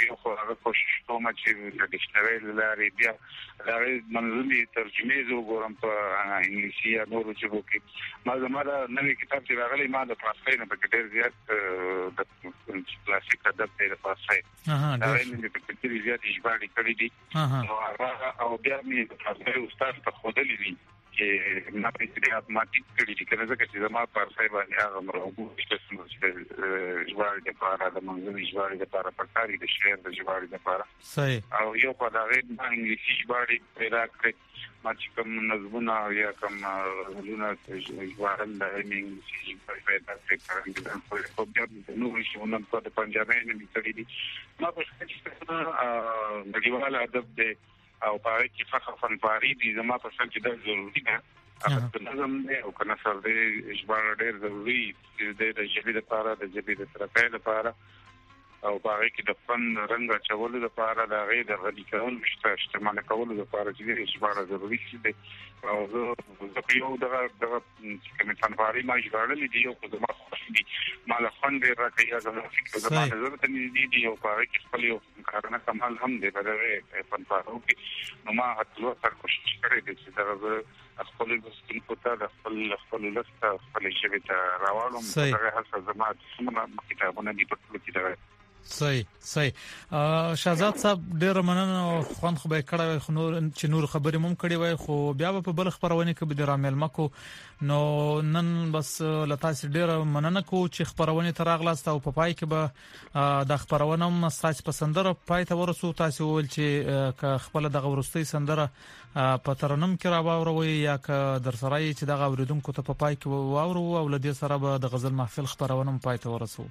یو خو هغه کوشش کوم چې د ډکشنري لارې بیا دا منظومي ترجمه زه وګورم په انګلیسي یا نورو ژبو کې ما زموږ نوې کتاب چې راغلی ما د فارسی نه په ډېر زیات د کلاسیک ادب په فارسی دا یې په ډېر زیات ژباړې کړې دي او بیا مې د فارسی استاد ته خودلې دي چې ما په دې اتماتیک کړی دي کنه ځکه چې زما فارسی باندې هغه مرغوب چې ژباړې د پاره د منځنۍ ژباړې د پاره پکاري د شعر د ژباړې د پاره صحیح او یو په دغه انګلیسي ژباړې پیدا کړې ما چې کوم نظمونه یا کوم غزلونه ژباړل د انګلیسي ژباړې پیدا کړې په بیا د نورو ژبونو په پنجابي نه کړې دي ما په څه د دیوال ادب د او پاره کې فخر فنپاری دي زما په څیر چې دا ضروري ده هغه نظم دی او کنه سر دې ژباړه ډېر ضروري چې د ژبې لپاره د ژبې د ترقۍ لپاره او پاره کې د فن رنګ چولو لپاره د غیر د غلي کول مشته استعمال کول لپاره چې د ژباړه ضروري دي او زه په یو دغه دغه کوم فنپاری ما ژباړل دي او زما خوښ دي ما له فن ډېر راکې زما فکر زما نظر ته دي دي او پاره کې خپل یو کارونه کمال هم دی بدغه فنپارو کې نو ما هڅه سره کوشش کړې دي چې دا خپل د پوتا د خپل خپل لسته خپل ژبه ته راوړم دغه هڅه زما څومره کتابونه دي په ټول کې دا صحیح صحیح شهزاد صاحب ډېر مننه او خوان خو به کړه خو نور چې نور خبرې مم کړي وای خو بیا په بل خبرونه کې به درامل مکو نو نن بس لتاس ډېر مننه کو چې خبرونه تراغلاست او په پای کې به د خبرونه مستاس پسندره پای ته ورسو تاسو ول چې خپل د غورستي سندره په ترنم کې راووروي یا ک در سره چې د غوریدونکو ته په پای کې واورو او لدې سره به د غزل محفل خبرونه پای ته ورسو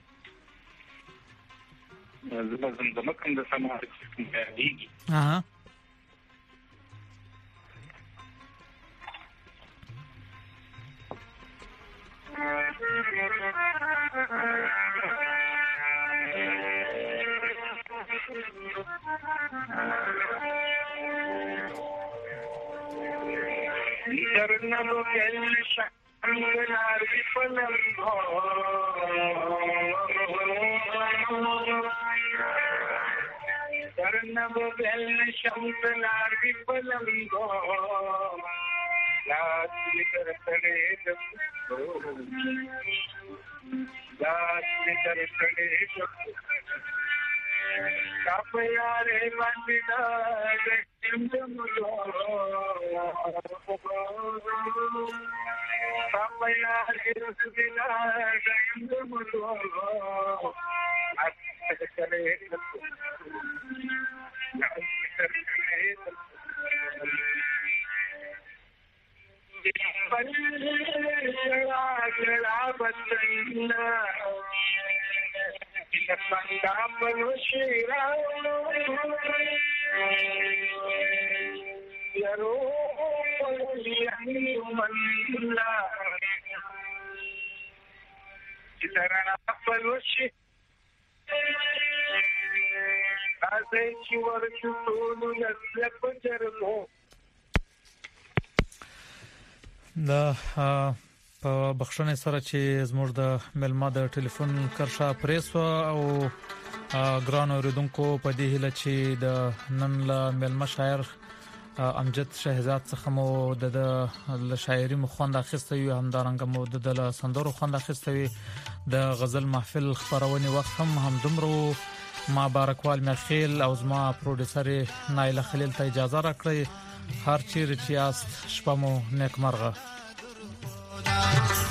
زما زما کوم د سماعت دی اها درنو کل شکر فلم درنو کل شکر لاری فلم لاس لکر سڑے لاس لکر سڑے کپ یارے بندنا دملو کپ یارے رسدنا دملو اکثر کرے اکثر کرے بلڑا گڑا بتنا پنڈا منشیرا یرو منلا چلنا پلوشی آسے چور چطولو نسلپ جرمو دا په بخښنې سره چې زموږ د ملما د ټلیفون کرښه پریسو او ګران اوریدونکو په دې هله چې د نن له ملما شاعر امجد شهزاد څخه مو د شاعري مخوند اخیسته وي همدارنګه مو د سندرو خوند اخیسته وي د غزل محفل خبرونه وخت هم همدمرو ما بارکوال مخیل او زما پروډوسر نایله خلیل ته اجازه راکړئ هر چیرې چې یاست شپه مو نیکمرغه